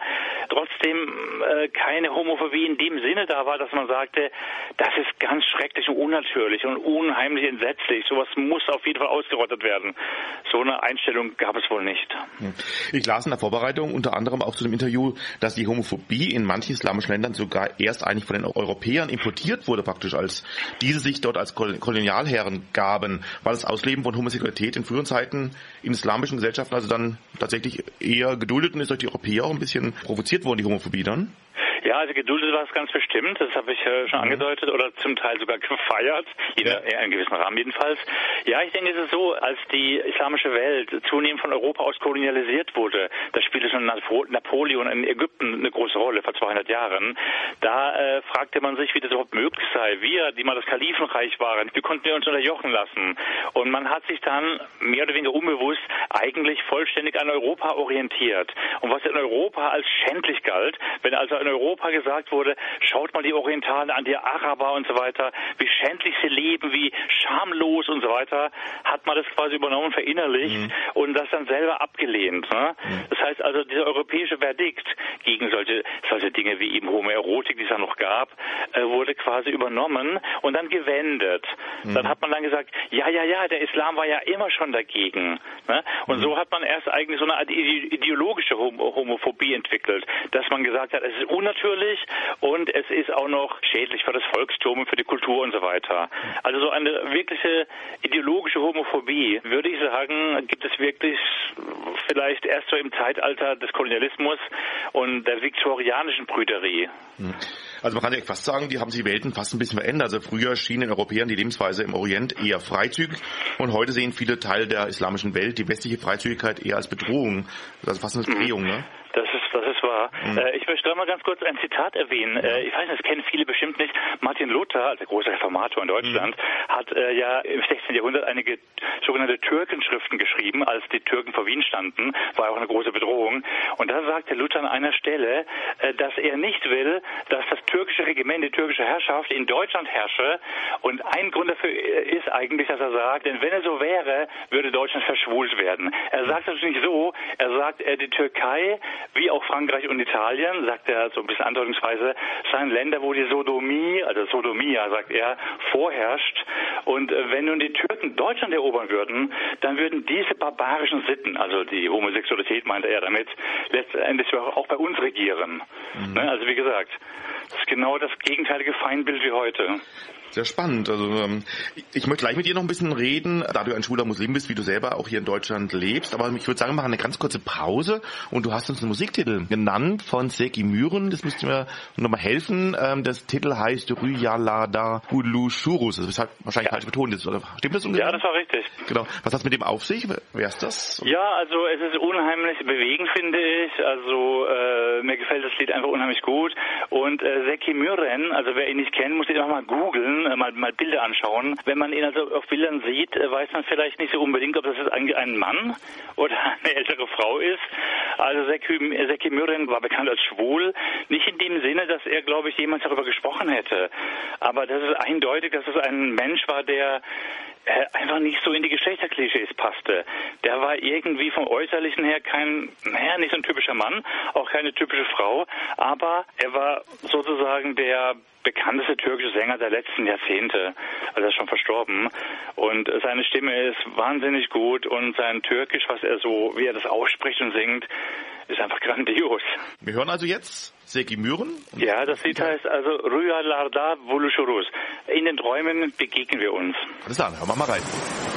trotzdem äh, keine Homophobie in dem Sinne da war, dass man sagte, das ist ganz schrecklich und unnatürlich und unheimlich entsetzlich. Sowas muss auf jeden Fall ausgerottet werden. So eine Einstellung gab es wohl nicht. Ich las in der Vorbereitung unter anderem auch zu dem Interview, dass die Homophobie in manchen islamischen Ländern sogar erst eigentlich von den Europäern importiert wurde praktisch, als diese sich dort als Kolonialherren gaben, weil das Ausleben von Homosexualität in früheren Zeiten in islamischen Gesellschaften also dann tatsächlich eher geduldet und ist durch die Europäer auch ein bisschen provoziert worden, die Homophobie dann? Ja, also geduldet war es ganz bestimmt, das habe ich äh, schon mhm. angedeutet oder zum Teil sogar gefeiert, in, ja. in einem gewissen Rahmen jedenfalls. Ja, ich denke, es ist so, als die islamische Welt zunehmend von Europa aus kolonialisiert wurde, da spielte schon Napoleon in Ägypten eine große Rolle vor zweihundert Jahren, da äh, fragte man sich, wie das überhaupt möglich sei. Wir, die mal das Kalifenreich waren, wie konnten wir uns unterjochen lassen? Und man hat sich dann mehr oder weniger unbewusst eigentlich vollständig an Europa orientiert. Und was in Europa als schändlich galt, wenn also in Europa gesagt wurde, schaut mal die Orientalen an, die Araber und so weiter, wie schändlich sie leben, wie schamlos und so weiter, hat man das quasi übernommen, verinnerlicht mhm. und das dann selber abgelehnt. Ne? Mhm. Das heißt also, dieser europäische Verdikt gegen solche, solche Dinge wie eben Homoerotik, die es ja noch gab, äh, wurde quasi übernommen und dann gewendet. Mhm. Dann hat man dann gesagt, ja, ja, ja, der Islam war ja immer schon dagegen. Ne? Und mhm. so hat man erst eigentlich so eine Art ideologische Homophobie entwickelt, dass man gesagt hat, es ist unnatürlich und es ist auch noch schädlich für das Volkstum und für die Kultur und so weiter. Also so eine wirkliche ideologische Homophobie, würde ich sagen, gibt es wirklich vielleicht erst so im Zeitalter des Kolonialismus und der viktorianischen Brüderie. Also man kann ja fast sagen, die haben sich die Welten fast ein bisschen verändert. Also früher schien den Europäern die Lebensweise im Orient eher freizügig und heute sehen viele Teile der islamischen Welt die westliche Freizügigkeit eher als Bedrohung. Das ist fast eine Drehung, ne? Das ist, das ist wahr. Mhm. Äh, ich möchte mal ganz kurz ein Zitat erwähnen. Ja. Äh, ich weiß nicht, das kennen viele bestimmt nicht. Martin Luther, also der große Reformator in Deutschland, mhm. hat äh, ja im sechzehnten Jahrhundert einige sogenannte Türkenschriften geschrieben, als die Türken vor Wien standen. War auch eine große Bedrohung. Und da sagte Luther an einer Stelle, äh, dass er nicht will, dass das türkische Regiment, die türkische Herrschaft in Deutschland herrsche. Und ein Grund dafür ist eigentlich, dass er sagt, denn wenn er so wäre, würde Deutschland verschwult werden. Er sagt das nicht so. Er sagt, äh, die Türkei wie auch Frankreich und Italien, sagt er so ein bisschen andeutungsweise, seien Länder, wo die Sodomie, also Sodomia, sagt er, vorherrscht. Und wenn nun die Türken Deutschland erobern würden, dann würden diese barbarischen Sitten, also die Homosexualität meinte er damit, letztendlich auch bei uns regieren. Mhm. Also wie gesagt, das ist genau das gegenteilige Feindbild wie heute. Sehr spannend. Also ähm, ich möchte gleich mit dir noch ein bisschen reden, da du ein schwuler Muslim bist, wie du selber auch hier in Deutschland lebst. Aber ich würde sagen, wir machen eine ganz kurze Pause und du hast uns einen Musiktitel genannt von Zeki Müren. Das müsste mir nochmal helfen. Ähm, das Titel heißt Rüyalada Hulushurus. Das ist halt wahrscheinlich ja. falsch betont. Ist, oder? Stimmt das ungefähr? Ja, das war richtig. Genau. Was hat mit dem auf sich? Wer ist das? Ja, also es ist unheimlich bewegend, finde ich. Also äh, mir gefällt das Lied einfach unheimlich gut. Und äh, Zeki Müren, also wer ihn nicht kennt, muss ihn auch mal googeln. Mal, mal Bilder anschauen. Wenn man ihn also auf Bildern sieht, weiß man vielleicht nicht so unbedingt, ob das jetzt eigentlich ein Mann oder eine ältere Frau ist. Also Zeki, Zeki Müren war bekannt als schwul. Nicht in dem Sinne, dass er, glaube ich, jemals darüber gesprochen hätte. Aber das ist eindeutig, dass es ein Mensch war, der äh, einfach nicht so in die Geschlechterklischees passte. Der war irgendwie vom Äußerlichen her kein, naja, nicht so ein typischer Mann, auch keine typische Frau, aber er war sozusagen der bekannteste türkische Sänger der letzten Jahrzehnte, also er ist schon verstorben. Und seine Stimme ist wahnsinnig gut und sein Türkisch, was er so, wie er das ausspricht und singt, ist einfach grandios. Wir hören also jetzt Zeki Müren. Ja, das Lied heißt also Rüyalarda Hulushurus. In den Träumen begegnen wir uns. Alles klar, hören wir mal rein.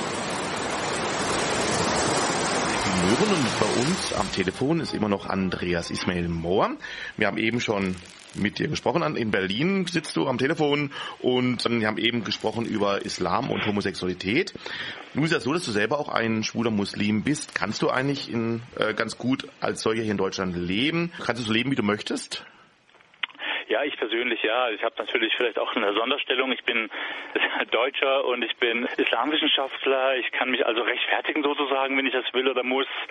Müren und bei uns am Telefon ist immer noch Andreas Ismail Mohr. Wir haben eben schon mit dir gesprochen. In Berlin sitzt du am Telefon und wir haben eben gesprochen über Islam und Homosexualität. Nun ist es so, dass du selber auch ein schwuler Muslim bist. Kannst du eigentlich in, äh, ganz gut als solcher hier in Deutschland leben? Kannst du so leben, wie du möchtest? Ja, ich persönlich ja. Ich habe natürlich vielleicht auch eine Sonderstellung. Ich bin Deutscher und ich bin Islamwissenschaftler. Ich kann mich also rechtfertigen sozusagen, wenn ich das will oder muss.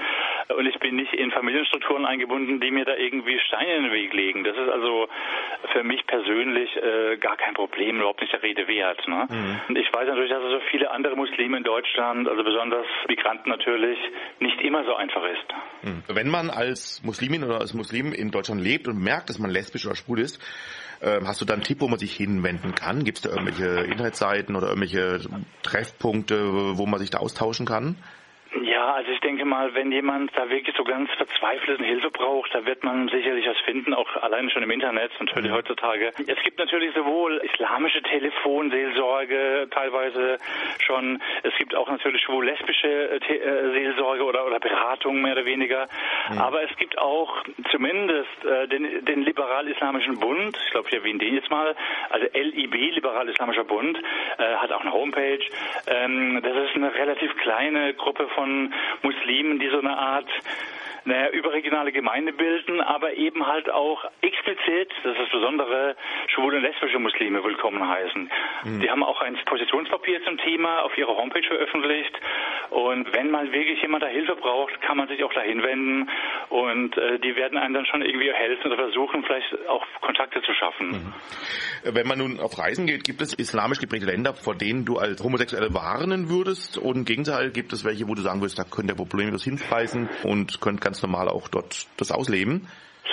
und ich bin nicht in Familienstrukturen eingebunden, die mir da irgendwie Steine in den Weg legen. Das ist also für mich persönlich äh, gar kein Problem, überhaupt nicht der Rede wert. Ne? Mhm. Und ich weiß natürlich, dass es so viele andere Muslime in Deutschland, also besonders Migranten natürlich, nicht immer so einfach ist. Mhm. Wenn man als Muslimin oder als Muslim in Deutschland lebt und merkt, dass man lesbisch oder schwul ist, äh, hast du da einen Tipp, wo man sich hinwenden kann? Gibt es da irgendwelche Internetseiten oder irgendwelche Treffpunkte, wo man sich da austauschen kann? Ja, also ich denke mal, wenn jemand da wirklich so ganz verzweifelt und Hilfe braucht, da wird man sicherlich was finden, auch allein schon im Internet natürlich mhm. heutzutage. Es gibt natürlich sowohl islamische Telefonseelsorge teilweise schon, es gibt auch natürlich schwul-lesbische Te- äh, Seelsorge oder, oder Beratung mehr oder weniger, mhm. aber es gibt auch zumindest äh, den, den Liberal-Islamischen Bund, ich glaube, ich erwähne den jetzt mal, also L I B, Liberal-Islamischer Bund, äh, hat auch eine Homepage. Ähm, das ist eine relativ kleine Gruppe von Muslimen, die so eine Art naja, überregionale Gemeinde bilden, aber eben halt auch explizit, das ist das Besondere, schwule und lesbische Muslime willkommen heißen. Mhm. Die haben auch ein Positionspapier zum Thema auf ihrer Homepage veröffentlicht und wenn mal wirklich jemand da Hilfe braucht, kann man sich auch dahin wenden und äh, die werden einem dann schon irgendwie helfen oder versuchen, vielleicht auch Kontakte zu schaffen. Mhm. Wenn man nun auf Reisen geht, gibt es islamisch geprägte Länder, vor denen du als Homosexuelle warnen würdest und im Gegenteil gibt es welche, wo du sagen würdest, da könnte der problemlos hinreisen und könnt ganz normal auch dort das ausleben?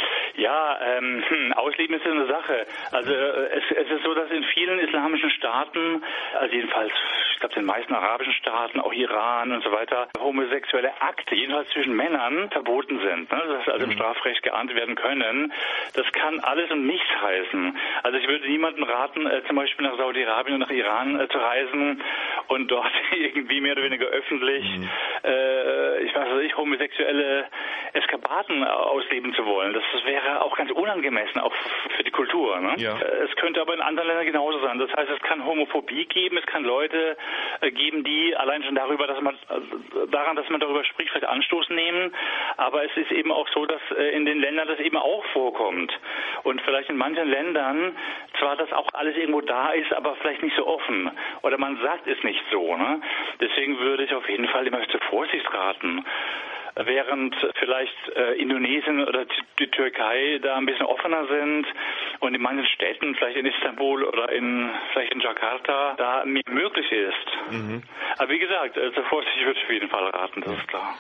Ja, ähm, ausleben ist eine Sache. Also es, es ist so, dass in vielen islamischen Staaten, also jedenfalls, ich glaube in den meisten arabischen Staaten, auch Iran und so weiter, homosexuelle Akte, jedenfalls zwischen Männern, verboten sind. Ne? Das also im Strafrecht geahndet werden können. Das kann alles und nichts heißen. Also ich würde niemandem raten, äh, zum Beispiel nach Saudi-Arabien und nach Iran äh, zu reisen und dort irgendwie mehr oder weniger öffentlich, mhm. äh, ich weiß nicht, homosexuelle Eskapaden ausleben zu wollen. Das, das wäre auch ganz unangemessen, auch für die Kultur. Ne? Ja. Es könnte aber in anderen Ländern genauso sein. Das heißt, es kann Homophobie geben, es kann Leute äh, geben, die allein schon darüber, dass man äh, daran, dass man darüber spricht, vielleicht Anstoß nehmen. Aber es ist eben auch so, dass äh, in den Ländern das eben auch vorkommt. Und vielleicht in manchen Ländern zwar das auch alles irgendwo da ist, aber vielleicht nicht so offen. Oder man sagt es nicht so. Ne? Deswegen würde ich auf jeden Fall immer zur Vorsicht raten. Während vielleicht äh, Indonesien oder die Türkei da ein bisschen offener sind und in manchen Städten, vielleicht in Istanbul oder in vielleicht in Jakarta, da mehr möglich ist. Mhm. Aber wie gesagt, äh, zur Vorsicht würde ich auf jeden Fall raten, das ist klar.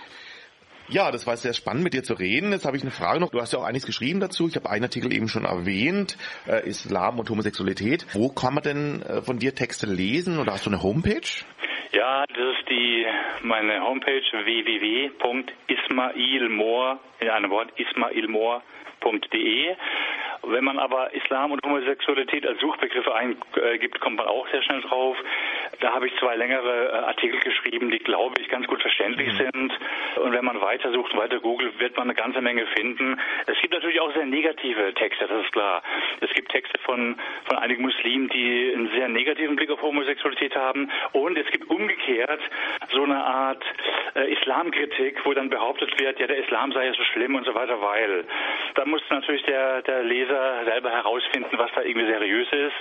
Ja, das war sehr spannend, mit dir zu reden. Jetzt habe ich eine Frage noch. Du hast ja auch einiges geschrieben dazu. Ich habe einen Artikel eben schon erwähnt, äh, Islam und Homosexualität. Wo kann man denn äh, von dir Texte lesen oder hast du eine Homepage? Ja, das ist die meine Homepage w w w punkt ismailmohr in einem Wort ismailmohr punkt d e. Wenn man aber Islam und Homosexualität als Suchbegriffe eingibt, kommt man auch sehr schnell drauf. Da habe ich zwei längere Artikel geschrieben, die, glaube ich, ganz gut verständlich mhm. sind. Und wenn man weiter sucht und weiter googelt, wird man eine ganze Menge finden. Es gibt natürlich auch sehr negative Texte, das ist klar. Es gibt Texte von, von einigen Muslimen, die einen sehr negativen Blick auf Homosexualität haben. Und es gibt umgekehrt so eine Art äh, Islamkritik, wo dann behauptet wird, ja, der Islam sei ja so schlimm und so weiter, weil. Da muss natürlich der, der Leser selber herausfinden, was da irgendwie seriös ist.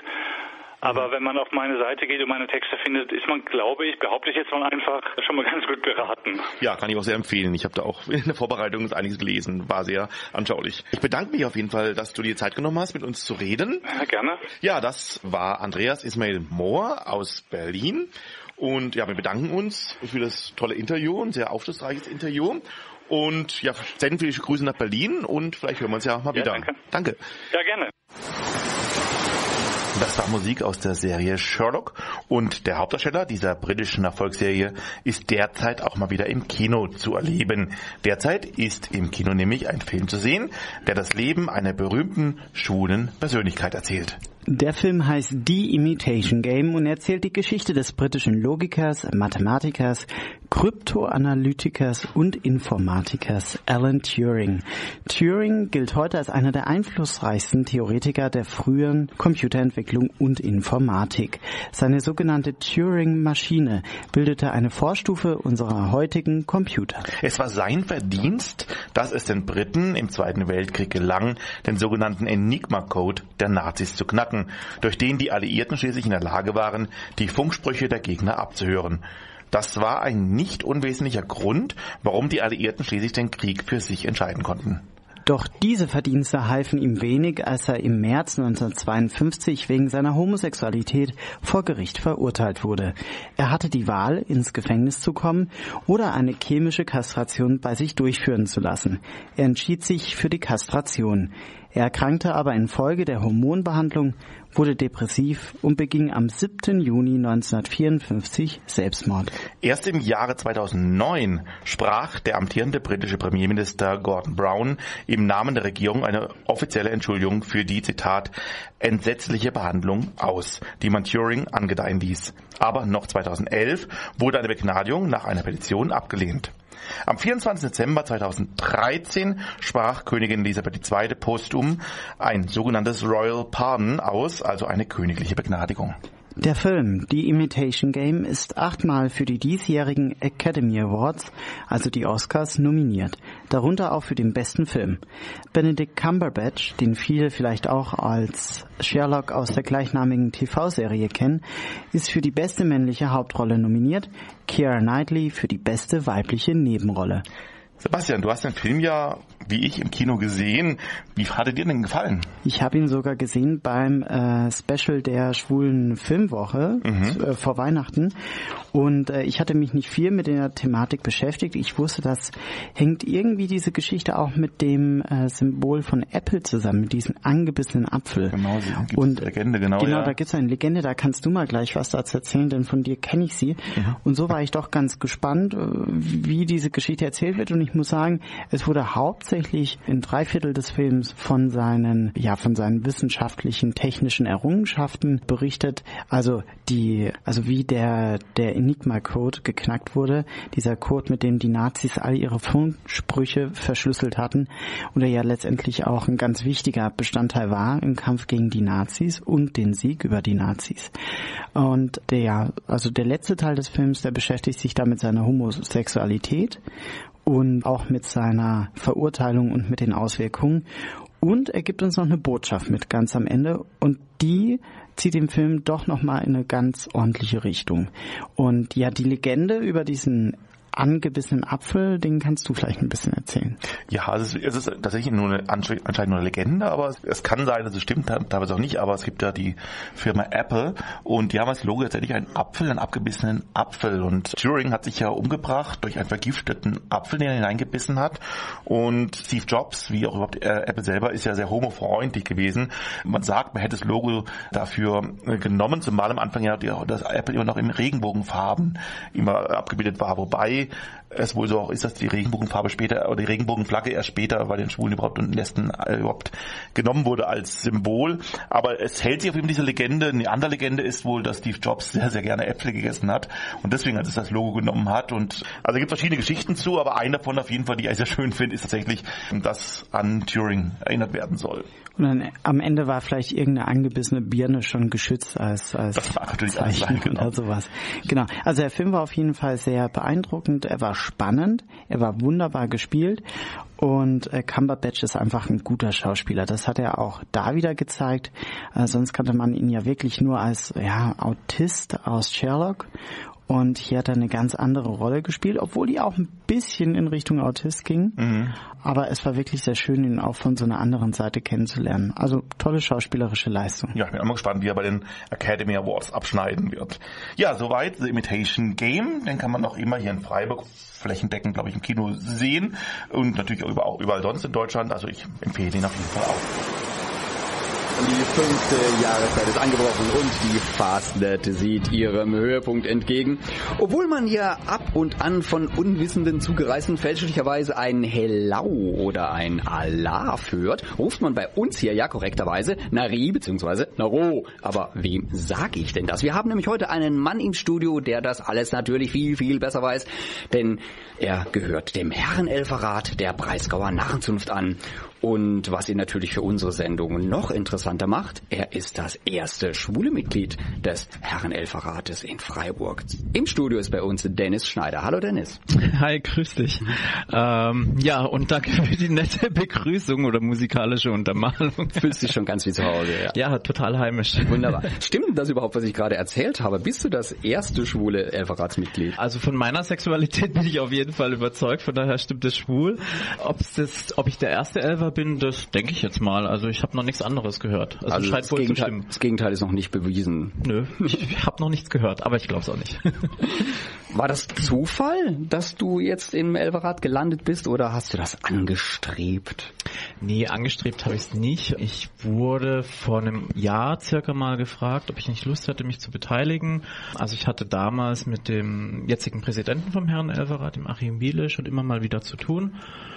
Aber wenn man auf meine Seite geht und meine Texte findet, ist man, glaube ich, behaupte ich jetzt mal einfach, schon mal ganz gut beraten. Ja, kann ich auch sehr empfehlen. Ich habe da auch in der Vorbereitung einiges gelesen, war sehr anschaulich. Ich bedanke mich auf jeden Fall, dass du dir Zeit genommen hast, mit uns zu reden. Ja, gerne. Ja, das war Andreas Ismail Mohr aus Berlin. Und ja, wir bedanken uns für das tolle Interview, ein sehr aufschlussreiches Interview. Und ja, senden viele Grüße nach Berlin und vielleicht hören wir uns ja mal wieder. Ja, danke. Danke. Ja, gerne. Das war Musik aus der Serie Sherlock und der Hauptdarsteller dieser britischen Erfolgsserie ist derzeit auch mal wieder im Kino zu erleben. Derzeit ist im Kino nämlich ein Film zu sehen, der das Leben einer berühmten schwulen Persönlichkeit erzählt. Der Film heißt The Imitation Game und erzählt die Geschichte des britischen Logikers, Mathematikers, Kryptoanalytikers und Informatikers Alan Turing. Turing gilt heute als einer der einflussreichsten Theoretiker der frühen Computerentwicklung und Informatik. Seine sogenannte Turing-Maschine bildete eine Vorstufe unserer heutigen Computer. Es war sein Verdienst, dass es den Briten im Zweiten Weltkrieg gelang, den sogenannten Enigma-Code der Nazis zu knacken, durch den die Alliierten schließlich in der Lage waren, die Funksprüche der Gegner abzuhören. Das war ein nicht unwesentlicher Grund, warum die Alliierten schließlich den Krieg für sich entscheiden konnten. Doch diese Verdienste halfen ihm wenig, als er im März neunzehnhundertzweiundfünfzig wegen seiner Homosexualität vor Gericht verurteilt wurde. Er hatte die Wahl, ins Gefängnis zu kommen oder eine chemische Kastration bei sich durchführen zu lassen. Er entschied sich für die Kastration. Er erkrankte aber infolge der Hormonbehandlung, wurde depressiv und beging am siebten Juni neunzehnhundertvierundfünfzig Selbstmord. Erst im Jahre zweitausendneun sprach der amtierende britische Premierminister Gordon Brown im Namen der Regierung eine offizielle Entschuldigung für die, Zitat, entsetzliche Behandlung aus, die man Turing angedeihen ließ. Aber noch zweitausendelf wurde eine Begnadigung nach einer Petition abgelehnt. Am vierundzwanzigsten Dezember zweitausenddreizehn sprach Königin Elisabeth die Zweite posthum ein sogenanntes Royal Pardon aus, also eine königliche Begnadigung. Der Film The Imitation Game ist achtmal für die diesjährigen Academy Awards, also die Oscars, nominiert, darunter auch für den besten Film. Benedict Cumberbatch, den viele vielleicht auch als Sherlock aus der gleichnamigen T V-Serie kennen, ist für die beste männliche Hauptrolle nominiert, Keira Knightley für die beste weibliche Nebenrolle. Sebastian, du hast den Film ja, wie ich, im Kino gesehen. Wie hat er dir denn gefallen? Ich habe ihn sogar gesehen beim äh, Special der Schwulen Filmwoche mhm. äh, vor Weihnachten. Und äh, ich hatte mich nicht viel mit der Thematik beschäftigt. Ich wusste, das hängt irgendwie diese Geschichte auch mit dem äh, Symbol von Apple zusammen, mit diesem angebissenen Apfel. Genau, gibt's und eine Legende, genau. Genau, ja. Da gibt es eine Legende, da kannst du mal gleich was dazu erzählen, denn von dir kenne ich sie. Mhm. Und so war ich doch ganz gespannt, wie diese Geschichte erzählt wird. Und ich muss sagen, es wurde hauptsächlich in drei Viertel des Films von seinen, ja, von seinen wissenschaftlichen, technischen Errungenschaften berichtet. Also die, also wie der, der Enigma-Code geknackt wurde. Dieser Code, mit dem die Nazis all ihre Funksprüche verschlüsselt hatten und der ja letztendlich auch ein ganz wichtiger Bestandteil war im Kampf gegen die Nazis und den Sieg über die Nazis. Und der, also der letzte Teil des Films, der beschäftigt sich da mit seiner Homosexualität und auch mit seiner Verurteilung und mit den Auswirkungen. Und er gibt uns noch eine Botschaft mit ganz am Ende und die zieht den Film doch nochmal in eine ganz ordentliche Richtung. Und ja, die Legende über diesen angebissenen Apfel, den kannst du vielleicht ein bisschen erzählen. Ja, es ist, es ist tatsächlich nur eine, anscheinend nur eine Legende, aber es, es kann sein, dass es stimmt, teilweise auch nicht, aber es gibt ja die Firma Apple und die haben als Logo tatsächlich einen Apfel, einen abgebissenen Apfel und Turing hat sich ja umgebracht durch einen vergifteten Apfel, den er hineingebissen hat und Steve Jobs, wie auch überhaupt äh, Apple selber, ist ja sehr homofreundlich gewesen. Man sagt, man hätte das Logo dafür genommen, zumal am Anfang ja das Apple immer noch in Regenbogenfarben immer abgebildet war, wobei es wohl so auch ist, dass die Regenbogenfarbe später oder die Regenbogenflagge erst später bei den Schwulen überhaupt und Lesben äh, überhaupt genommen wurde als Symbol. Aber es hält sich auf jeden Fall diese Legende. Eine andere Legende ist wohl, dass Steve Jobs sehr, sehr gerne Äpfel gegessen hat und deswegen als es das Logo genommen hat. Und also es gibt verschiedene Geschichten zu, aber eine davon auf jeden Fall, die ich sehr schön finde, ist tatsächlich, dass an Turing erinnert werden soll. Und dann am Ende war vielleicht irgendeine angebissene Birne schon geschützt als, als das war natürlich Zeichen sein, genau. oder sowas. Genau. Also der Film war auf jeden Fall sehr beeindruckend. Er war spannend. Er war wunderbar gespielt. Und äh, Cumberbatch ist einfach ein guter Schauspieler. Das hat er auch da wieder gezeigt. Äh, sonst kannte man ihn ja wirklich nur als ja Autist aus Sherlock. Und hier hat er eine ganz andere Rolle gespielt, obwohl die auch ein bisschen in Richtung Autist ging. Mhm. Aber es war wirklich sehr schön, ihn auch von so einer anderen Seite kennenzulernen. Also tolle schauspielerische Leistung. Ja, ich bin auch mal gespannt, wie er bei den Academy Awards abschneiden wird. Ja, soweit The Imitation Game. Den kann man auch immer hier in Freiburg flächendeckend, glaube ich, im Kino sehen. Und natürlich auch überall, überall sonst in Deutschland. Also ich empfehle ihn auf jeden Fall auch. Die fünfte Jahreszeit ist angebrochen und die Fastnet sieht ihrem Höhepunkt entgegen. Obwohl man ja ab und an von Unwissenden Zugereisten fälschlicherweise ein Hello oder ein Alaf hört, ruft man bei uns hier ja korrekterweise Nari bzw. Naro. Aber wem sage ich denn das? Wir haben nämlich heute einen Mann im Studio, der das alles natürlich viel, viel besser weiß, denn er gehört dem Herrenelferrat der Breisgauer Narrenzunft an. Und was ihn natürlich für unsere Sendung noch interessanter macht, er ist das erste schwule Mitglied des Herrenelferrates in Freiburg. Im Studio ist bei uns Dennis Schneider. Hallo Dennis. Hi, grüß dich. Ähm, ja, und danke für die nette Begrüßung oder musikalische Untermalung. Fühlst dich schon ganz wie zu Hause, ja. Ja, total heimisch. Wunderbar. Stimmt das überhaupt, was ich gerade erzählt habe? Bist du das erste schwule Elferratsmitglied? Also von meiner Sexualität bin ich auf jeden Fall überzeugt, von daher stimmt es schwul. Ob's das, ob ich der erste Elfer bin, das denke ich jetzt mal. Also ich habe noch nichts anderes gehört. Also, also scheint das, wohl Gegenteil, zu stimmen. Das Gegenteil ist noch nicht bewiesen. Nö, ich habe noch nichts gehört, aber ich glaube es auch nicht. War das Zufall, dass du jetzt im Elferrat gelandet bist oder hast du das angestrebt? Nee, angestrebt habe ich es nicht. Ich wurde vor einem Jahr circa mal gefragt, ob ich nicht Lust hätte, mich zu beteiligen. Also ich hatte damals mit dem jetzigen Präsidenten vom Herrenelferrat, dem Achim Biele, schon immer mal wieder zu tun.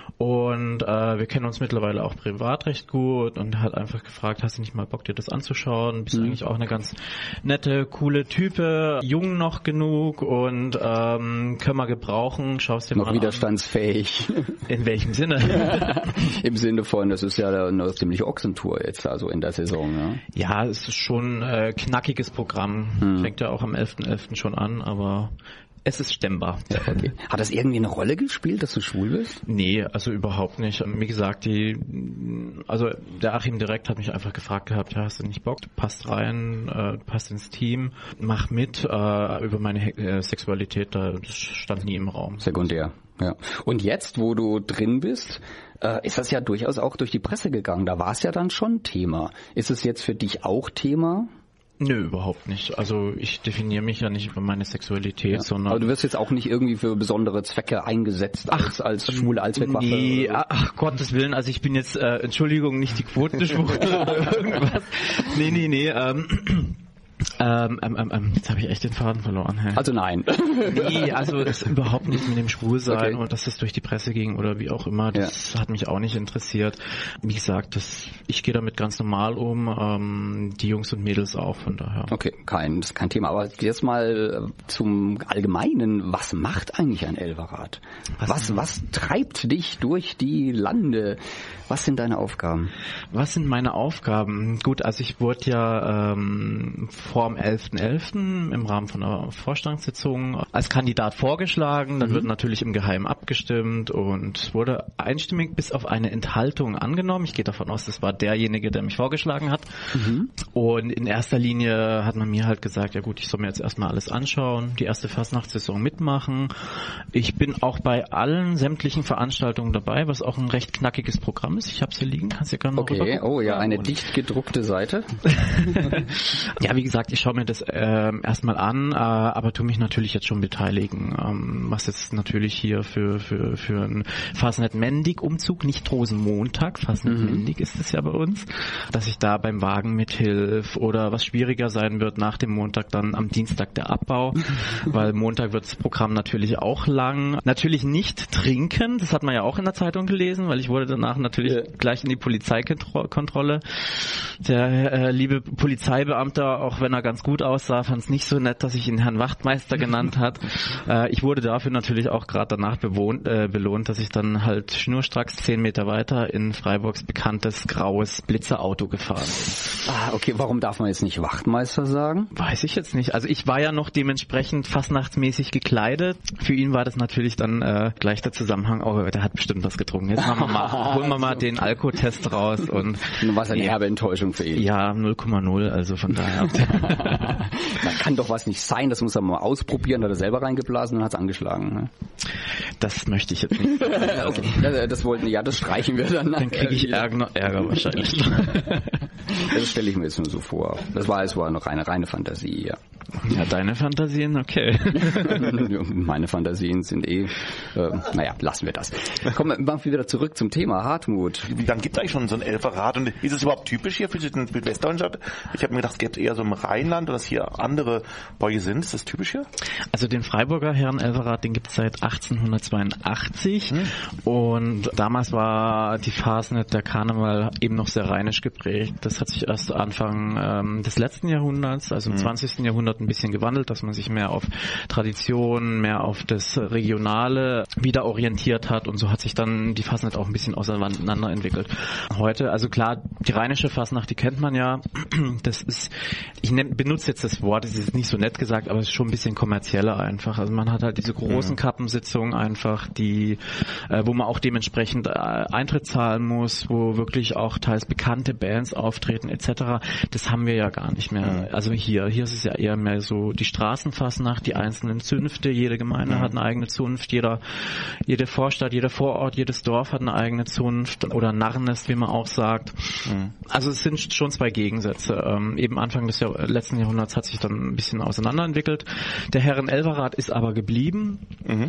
Und äh, wir kennen uns mittlerweile auch privat recht gut und hat einfach gefragt, hast du nicht mal Bock, dir das anzuschauen? Bist mhm. eigentlich auch eine ganz nette, coole Type, jung noch genug und ähm, können wir gebrauchen, schaust dir noch mal an. Noch widerstandsfähig. In welchem Sinne? Im Sinne von, das ist ja eine ziemliche Ochsentour jetzt, also in der Saison. Ne? Ja, es ist schon ein äh, knackiges Programm. Mhm. Fängt ja auch am elften elften schon an, aber es ist stemmbar. Ja, okay. Hat das irgendwie eine Rolle gespielt, dass du schwul bist? Nee, also überhaupt nicht. Wie gesagt, die, also der Achim direkt hat mich einfach gefragt gehabt, ja, hast du nicht Bock? Du passt rein, äh, passt ins Team, mach mit. Äh, über meine äh, Sexualität, da, das stand nie im Raum. Sekundär, ja. Und jetzt, wo du drin bist, äh, ist das ja durchaus auch durch die Presse gegangen. Da war es ja dann schon Thema. Ist es jetzt für dich auch Thema? Nö, überhaupt nicht. Also ich definiere mich ja nicht über meine Sexualität, ja. sondern... Aber du wirst jetzt auch nicht irgendwie für besondere Zwecke eingesetzt als, ach, als schwule Allzweckwaffe? Nee, ach, ach Gottes Willen, also ich bin jetzt, äh, Entschuldigung, nicht die Quotenschwuchtel oder irgendwas. Nee, nee, nee, ähm... Ähm, ähm, ähm, jetzt habe ich echt den Faden verloren. Hey. Also nein. Nee, also es ist überhaupt nichts mit dem Schwulsein okay. und dass das durch die Presse ging oder wie auch immer, das ja. hat mich auch nicht interessiert. Wie gesagt, das, ich gehe damit ganz normal um, ähm, die Jungs und Mädels auch, von daher. Okay, kein, das ist kein Thema. Aber jetzt mal zum Allgemeinen, was macht eigentlich ein Elferrat? Was, was, was treibt dich durch die Lande? Was sind deine Aufgaben? Was sind meine Aufgaben? Gut, also ich wurde ja ähm, vor dem elften elften im Rahmen von einer Vorstandssitzung als Kandidat vorgeschlagen. Dann mhm. wird natürlich im Geheimen abgestimmt und wurde einstimmig bis auf eine Enthaltung angenommen. Ich gehe davon aus, das war derjenige, der mich vorgeschlagen hat. Mhm. Und in erster Linie hat man mir halt gesagt, ja gut, ich soll mir jetzt erstmal alles anschauen, die erste Fastnachtssaison mitmachen. Ich bin auch bei allen sämtlichen Veranstaltungen dabei, was auch ein recht knackiges Programm ist. Ich habe sie liegen, kannst du gerne mal Okay, oh ja, eine und dicht gedruckte Seite. Ja, wie gesagt, ich schaue mir das äh, erstmal an, äh, aber tu mich natürlich jetzt schon beteiligen. Ähm, was jetzt natürlich hier für für für einen Fasnet-Mendig-Umzug, nicht Rosenmontag, Fasnet-Mendig mhm. ist es ja bei uns, dass ich da beim Wagen mithilf oder was schwieriger sein wird nach dem Montag dann am Dienstag der Abbau, weil Montag wird das Programm natürlich auch lang. Natürlich nicht trinken, das hat man ja auch in der Zeitung gelesen, weil ich wurde danach natürlich gleich in die Polizeikontrolle. Der äh, liebe Polizeibeamter, auch wenn er ganz gut aussah, fand es nicht so nett, dass ich ihn Herrn Wachtmeister genannt hat. Äh, ich wurde dafür natürlich auch gerade danach bewohnt, äh, belohnt, dass ich dann halt schnurstracks zehn Meter weiter in Freiburgs bekanntes graues Blitzerauto gefahren bin. Ah, okay, warum darf man jetzt nicht Wachtmeister sagen? Weiß ich jetzt nicht. Also ich war ja noch dementsprechend fastnachtsmäßig gekleidet. Für ihn war das natürlich dann äh, gleich der Zusammenhang, oh, der hat bestimmt was getrunken. Jetzt machen wir mal, holen wir mal den Alkotest raus und nun war es eine herbe Enttäuschung für ihn. Ja, null Komma null, also von daher. Da kann doch was nicht sein, das muss er mal ausprobieren, hat er selber reingeblasen und hat es angeschlagen. Ne? Das möchte ich jetzt nicht. Okay, das, das wollten, ja, das streichen wir dann. Dann kriege ich Ärger, Ärger wahrscheinlich. Das stelle ich mir jetzt nur so vor. Das war es war noch eine reine Fantasie, ja. Ja, deine Fantasien, okay. Meine Fantasien sind eh, äh, naja, lassen wir das. Kommen wir mal wieder zurück zum Thema Hartmut. Wie lange gibt es eigentlich schon so ein Elferrat und ist es überhaupt typisch hier für den Westdeutschland? Ich habe mir gedacht, es gibt eher so im Rheinland oder dass hier andere Bäue sind. Ist das typisch hier? Also den Freiburger Herren-Elferrat, den gibt es seit achtzehnhundertzweiundachtzig hm. und damals war die Fasnet, der Karneval eben noch sehr rheinisch geprägt. Das hat sich erst Anfang ähm, des letzten Jahrhunderts, also im hm. zwanzigsten Jahrhundert Jahrhundert ein bisschen gewandelt, dass man sich mehr auf Tradition, mehr auf das Regionale wieder orientiert hat und so hat sich dann die Fasnacht auch ein bisschen auseinander entwickelt. Heute, also klar, die rheinische Fasnacht, die kennt man ja, das ist, ich nehm, benutze jetzt das Wort, es ist nicht so nett gesagt, aber es ist schon ein bisschen kommerzieller einfach. Also man hat halt diese großen Kappensitzungen einfach, die, äh, wo man auch dementsprechend äh, Eintritt zahlen muss, wo wirklich auch teils bekannte Bands auftreten et cetera. Das haben wir ja gar nicht mehr. Also hier, hier ist es ja eher mehr so die Straßenfasnacht, die einzelnen Zünfte, jede Gemeinde mhm. hat eine eigene Zunft, jeder, jede Vorstadt, jeder Vorort, jedes Dorf hat eine eigene Zunft oder Narrennest, wie man auch sagt. Mhm. Also es sind schon zwei Gegensätze. Ähm, eben Anfang des Jahr, letzten Jahrhunderts hat sich dann ein bisschen auseinanderentwickelt. Der Herren-Elferrat ist aber geblieben mhm.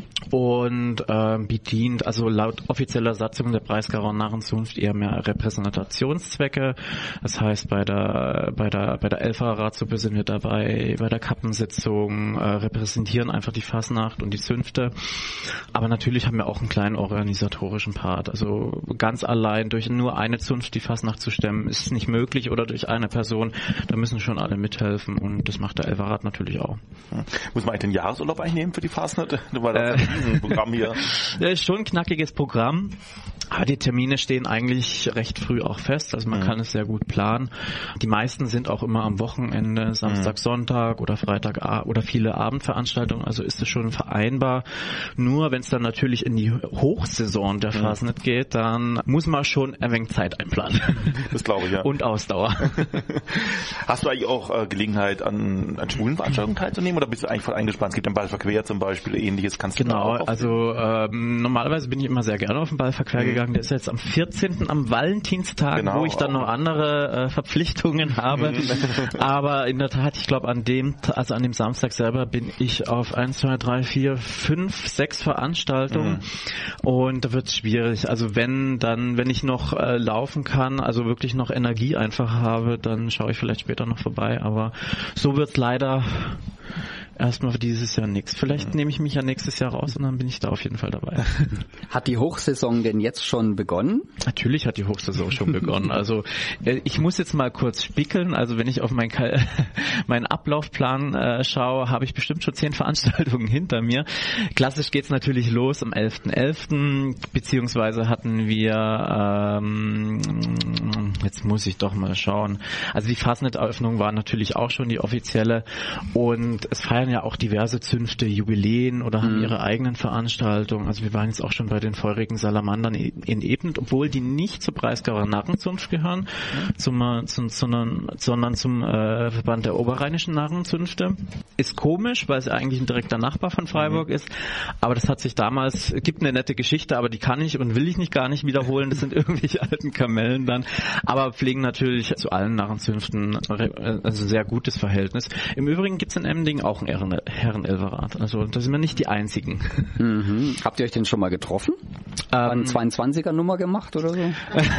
und äh, bedient, also laut offizieller Satzung der Breisgauer Narrenzunft eher mehr Repräsentationszwecke. Das heißt, bei der bei der bei der Elferratsuppe sind wir dabei, bei der Kappensitzung äh, repräsentieren einfach die Fasnacht und die Zünfte. Aber natürlich haben wir auch einen kleinen organisatorischen Part. Also ganz allein durch nur eine Zunft die Fasnacht zu stemmen, ist nicht möglich oder durch eine Person. Da müssen schon alle mithelfen und das macht der Elferrat natürlich auch. Hm. Muss man eigentlich den Jahresurlaub einnehmen für die Fasnacht? Weil das ist ein Programm hier. Das ist schon ein knackiges Programm. Aber die Termine stehen eigentlich recht früh auch fest, also man mhm. kann es sehr gut planen. Die meisten sind auch immer am Wochenende, Samstag, mhm. Sonntag oder Freitag oder viele Abendveranstaltungen, also ist es schon vereinbar. Nur wenn es dann natürlich in die Hochsaison der Fasnacht mhm. geht, dann muss man schon ein wenig Zeit einplanen. Das glaube ich, ja. Und Ausdauer. Hast du eigentlich auch äh, Gelegenheit, an, an schwulen Veranstaltungen teilzunehmen oder bist du eigentlich voll eingespannt? Es gibt den Ballverquer zum Beispiel, ähnliches. Kannst du genau, da auch also ähm, normalerweise bin ich immer sehr gerne auf den Ballverquer mhm. gegangen. Der ist jetzt am vierzehnten am Valentinstag, genau, wo ich dann noch andere äh, Verpflichtungen habe. Aber in der Tat, ich glaube an dem, also an dem Samstag selber bin ich auf eins, zwei, drei, vier, fünf, sechs Veranstaltungen mhm. und da wird es schwierig. Also wenn dann, wenn ich noch äh, laufen kann, also wirklich noch Energie einfach habe, dann schaue ich vielleicht später noch vorbei. Aber so wird es leider erstmal für dieses Jahr nichts. Vielleicht mhm. nehme ich mich ja nächstes Jahr raus und dann bin ich da auf jeden Fall dabei. Hat die Hochsaison denn jetzt schon begonnen? Natürlich hat die Hochsaison schon begonnen. Also ich muss jetzt mal kurz spickeln. Also wenn ich auf meinen meinen Ablaufplan äh, schaue, habe ich bestimmt schon zehn Veranstaltungen hinter mir. Klassisch geht's natürlich los am elften elften beziehungsweise hatten wir ähm, jetzt muss ich doch mal schauen. Also die Fasnacht-Eröffnung war natürlich auch schon die offizielle und es feiern ja auch diverse Zünfte Jubiläen oder haben mhm. ihre eigenen Veranstaltungen. Also wir waren jetzt auch schon bei den feurigen Salamandern in Ebend, obwohl die nicht zur Breisgauer Narrenzunft gehören, mhm. zum, zum, sondern, sondern zum äh, Verband der oberrheinischen Narrenzünfte. Ist komisch, weil es eigentlich ein direkter Nachbar von Freiburg mhm. ist, aber das hat sich damals, gibt eine nette Geschichte, aber die kann ich und will ich nicht gar nicht wiederholen, das sind irgendwelche alten Kamellen dann, aber pflegen natürlich zu allen Narrenzünften also ein sehr gutes Verhältnis. Im Übrigen gibt es in Emmendingen auch ein Herren-Elferrat. Also da sind wir nicht die Einzigen. Mhm. Habt ihr euch denn schon mal getroffen? Ähm, Eine zweiundzwanziger-Nummer gemacht oder so?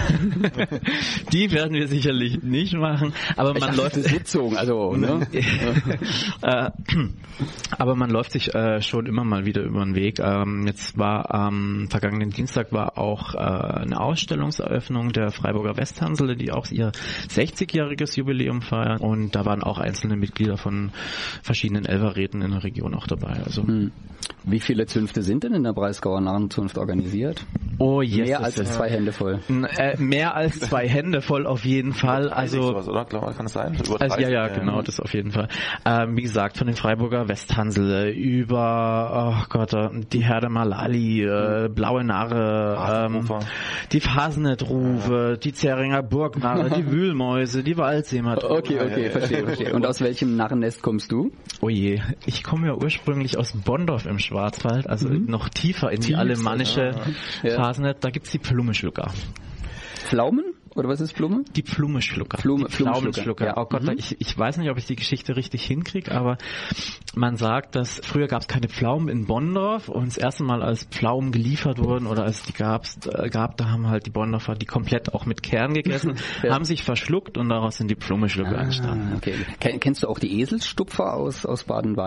Die werden wir sicherlich nicht machen. Aber man dachte, läuft Sitzung, also ne? äh, aber man läuft sich äh, schon immer mal wieder über den Weg. Ähm, jetzt war am ähm, vergangenen Dienstag war auch äh, eine Ausstellungseröffnung der Freiburger Westhansele, die auch ihr sechzigjähriges Jubiläum feiern. Und da waren auch einzelne Mitglieder von verschiedenen Elferräten in der Region auch dabei. Also hm. Wie viele Zünfte sind denn in der Breisgauer Narrenzunft organisiert? Oh yes, mehr als zwei Hände voll. Äh, mehr als zwei Hände voll auf jeden Fall. Also sowas, oder? Kann es sein? So also, ja, ja, genau, das auf jeden Fall. Ähm, wie gesagt, von den Freiburger Westhansele über, oh Gott, die Herde Malali, äh, Blaue Narre, ähm, die Fasnachtrufe, ja. die Zähringer Burgnarre, die Wühlmäuse, die Waldseematrufe. Okay, okay, verstehe, verstehe. Und aus welchem Narrennest kommst du? Oh je, ich komme ja ursprünglich aus Bonndorf im Schwarzwald, also mhm. noch tiefer in die Tief, alemannische ja. Fasnacht. Da gibt's die Pflummenschlucker. Pflaumen? Oder was ist Pflume? Die Pflummenschlucker. Pflume, die Pflaumenschlucker. Ja. Oh Gott, mhm. ich, ich weiß nicht, ob ich die Geschichte richtig hinkriege, aber man sagt, dass früher gab es keine Pflaumen in Bonndorf und das erste Mal, als Pflaumen geliefert wurden oder als die gab's, äh, gab, da haben halt die Bonndorfer die komplett auch mit Kern gegessen, ja. haben sich verschluckt und daraus sind die Pflummenschlucker ah, entstanden. Okay. Ken, kennst du auch die Eselsstupfer aus, aus Badenweiler?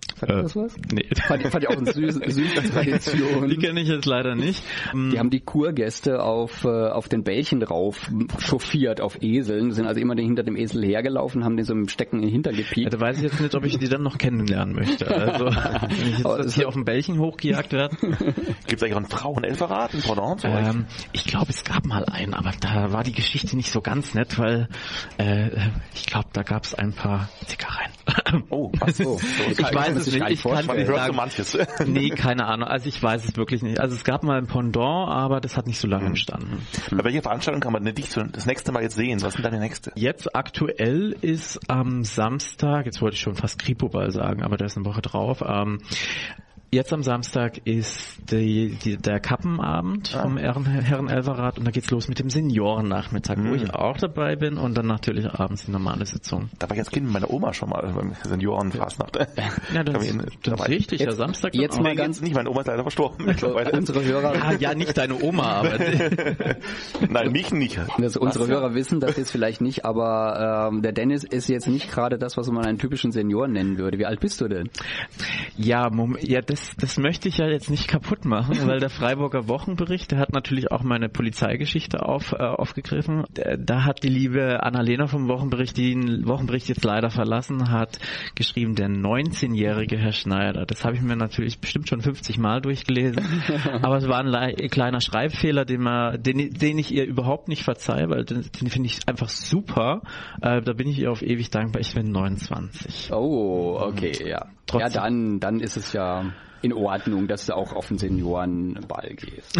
Sagt äh, das was? Nee. Fand, fand ich auch eine süße, süße Tradition. Die kenne ich jetzt leider nicht. Die haben die Kurgäste auf, auf den Bällchen drauf chauffiert, auf Eseln, sind also immer hinter dem Esel hergelaufen, haben den so im Stecken in den Hintern gepiekt. Ja, da weiß ich jetzt nicht, ob ich die dann noch kennenlernen möchte. Also, wenn ich jetzt oh, hier auf dem Bällchen hochgejagt werde. Gibt es eigentlich auch einen Frauen-Elferrat in Provence? Ähm, ich glaube, es gab mal einen, aber da war die Geschichte nicht so ganz nett, weil äh, ich glaube, da gab es ein paar Zickereien. Oh, was so? so ich weiß es nicht. Ich kann nicht sagen. Manches. Nee, keine Ahnung. Also ich weiß es wirklich nicht. Also es gab mal ein Pendant, aber das hat nicht so lange entstanden. Bei welcher Veranstaltung kann man dich das nächste Mal jetzt sehen? Was sind deine nächste? Jetzt aktuell ist am Samstag, jetzt wollte ich schon fast Kripoball sagen, aber da ist eine Woche drauf, ähm, jetzt am Samstag ist die, die, der Kappenabend ah. vom Herren, Herren-Elferrat und da geht's los mit dem Seniorennachmittag, mhm. wo ich auch dabei bin und dann natürlich abends die normale Sitzung. Da war ich als Kind mit meiner Oma schon mal beim Seniorenfastnacht. Ja, das, das ist richtig, ja, Samstag. Jetzt auch. mal ganz nicht, meine Oma ist leider verstorben mittlerweile. Unsere Hörer. Ah, ja, nicht deine Oma, aber. Nein, mich nicht. Also unsere was, Hörer ja? wissen das jetzt vielleicht nicht, aber ähm, der Dennis ist jetzt nicht gerade das, was man einen typischen Senioren nennen würde. Wie alt bist du denn? Ja, Moment, ja, das Das, das möchte ich ja jetzt nicht kaputt machen, weil der Freiburger Wochenbericht, der hat natürlich auch meine Polizeigeschichte auf, äh, aufgegriffen. Da, da hat die liebe Annalena vom Wochenbericht, die den Wochenbericht jetzt leider verlassen hat, geschrieben, der neunzehnjährige Herr Schneider. Das habe ich mir natürlich bestimmt schon fünfzig Mal durchgelesen, aber es war ein le- kleiner Schreibfehler, den, man, den, den ich ihr überhaupt nicht verzeihe, weil den, den finde ich einfach super. Äh, da bin ich ihr auf ewig dankbar. Ich bin neunundzwanzig. Oh, okay, ja. Trotzdem. Ja, dann, dann ist es ja in Ordnung, dass du auch auf den Seniorenball gehst.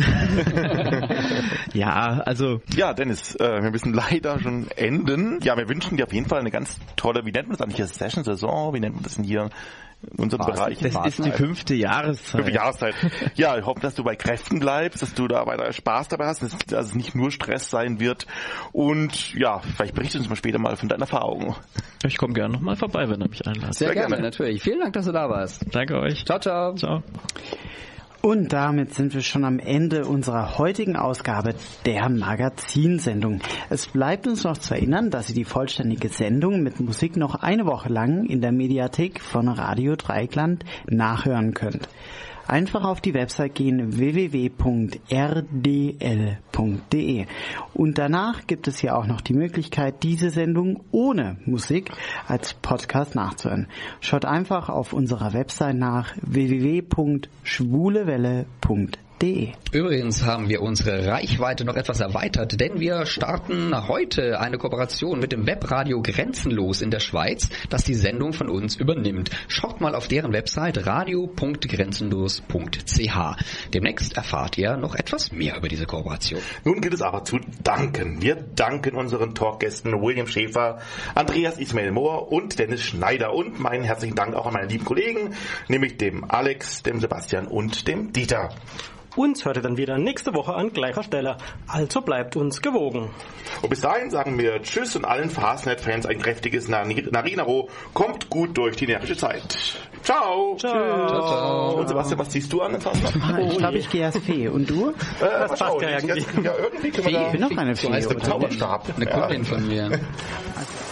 Ja, also... Ja, Dennis, äh, wir müssen leider schon enden. Ja, wir wünschen dir auf jeden Fall eine ganz tolle, wie nennt man das eigentlich, Session-Saison? Wie nennt man das denn hier? In unserem Fast, Bereich. Das ist die fünfte Jahreszeit. Fünfte Jahreszeit. Ja, ich hoffe, dass du bei Kräften bleibst, dass du da weiter Spaß dabei hast, dass, dass es nicht nur Stress sein wird. Und ja, vielleicht berichtest du uns mal später mal von deinen Erfahrungen. Ich komme gerne nochmal vorbei, wenn er mich einlädt. Sehr, Sehr gerne, gerne, natürlich. Vielen Dank, dass du da warst. Danke euch. Ciao, ciao. Ciao. Und damit sind wir schon am Ende unserer heutigen Ausgabe der Magazinsendung. Es bleibt uns noch zu erinnern, dass Sie die vollständige Sendung mit Musik noch eine Woche lang in der Mediathek von Radio Dreieckland nachhören könnt. Einfach auf die Website gehen w w w punkt r d l punkt d e und danach gibt es ja auch noch die Möglichkeit, diese Sendung ohne Musik als Podcast nachzuhören. Schaut einfach auf unserer Website nach w w w punkt schwulewelle punkt de. Übrigens haben wir unsere Reichweite noch etwas erweitert, denn wir starten heute eine Kooperation mit dem Webradio Grenzenlos in der Schweiz, das die Sendung von uns übernimmt. Schaut mal auf deren Website radio punkt grenzenlos punkt c h. Demnächst erfahrt ihr noch etwas mehr über diese Kooperation. Nun gilt es aber zu danken. Wir danken unseren Talkgästen William Schäfer, Andreas Ismail Mohr und Dennis Schneider und meinen herzlichen Dank auch an meine lieben Kollegen, nämlich dem Alex, dem Sebastian und dem Dieter. Uns hört ihr dann wieder nächste Woche an gleicher Stelle. Also bleibt uns gewogen. Und bis dahin sagen wir Tschüss und allen Fastnet-Fans ein kräftiges Narinaro. Kommt gut durch die närrische Zeit. Ciao. Ciao. Ciao, ciao. Und Sebastian, was ziehst du an? Ah, ich glaube, ich gehe als Fee. Und du? Äh, das passt ja irgendwie. Ja, irgendwie können wir Fee. Ich bin noch eine Fee. So heißt der Zauberstab. Eine Kundin von mir.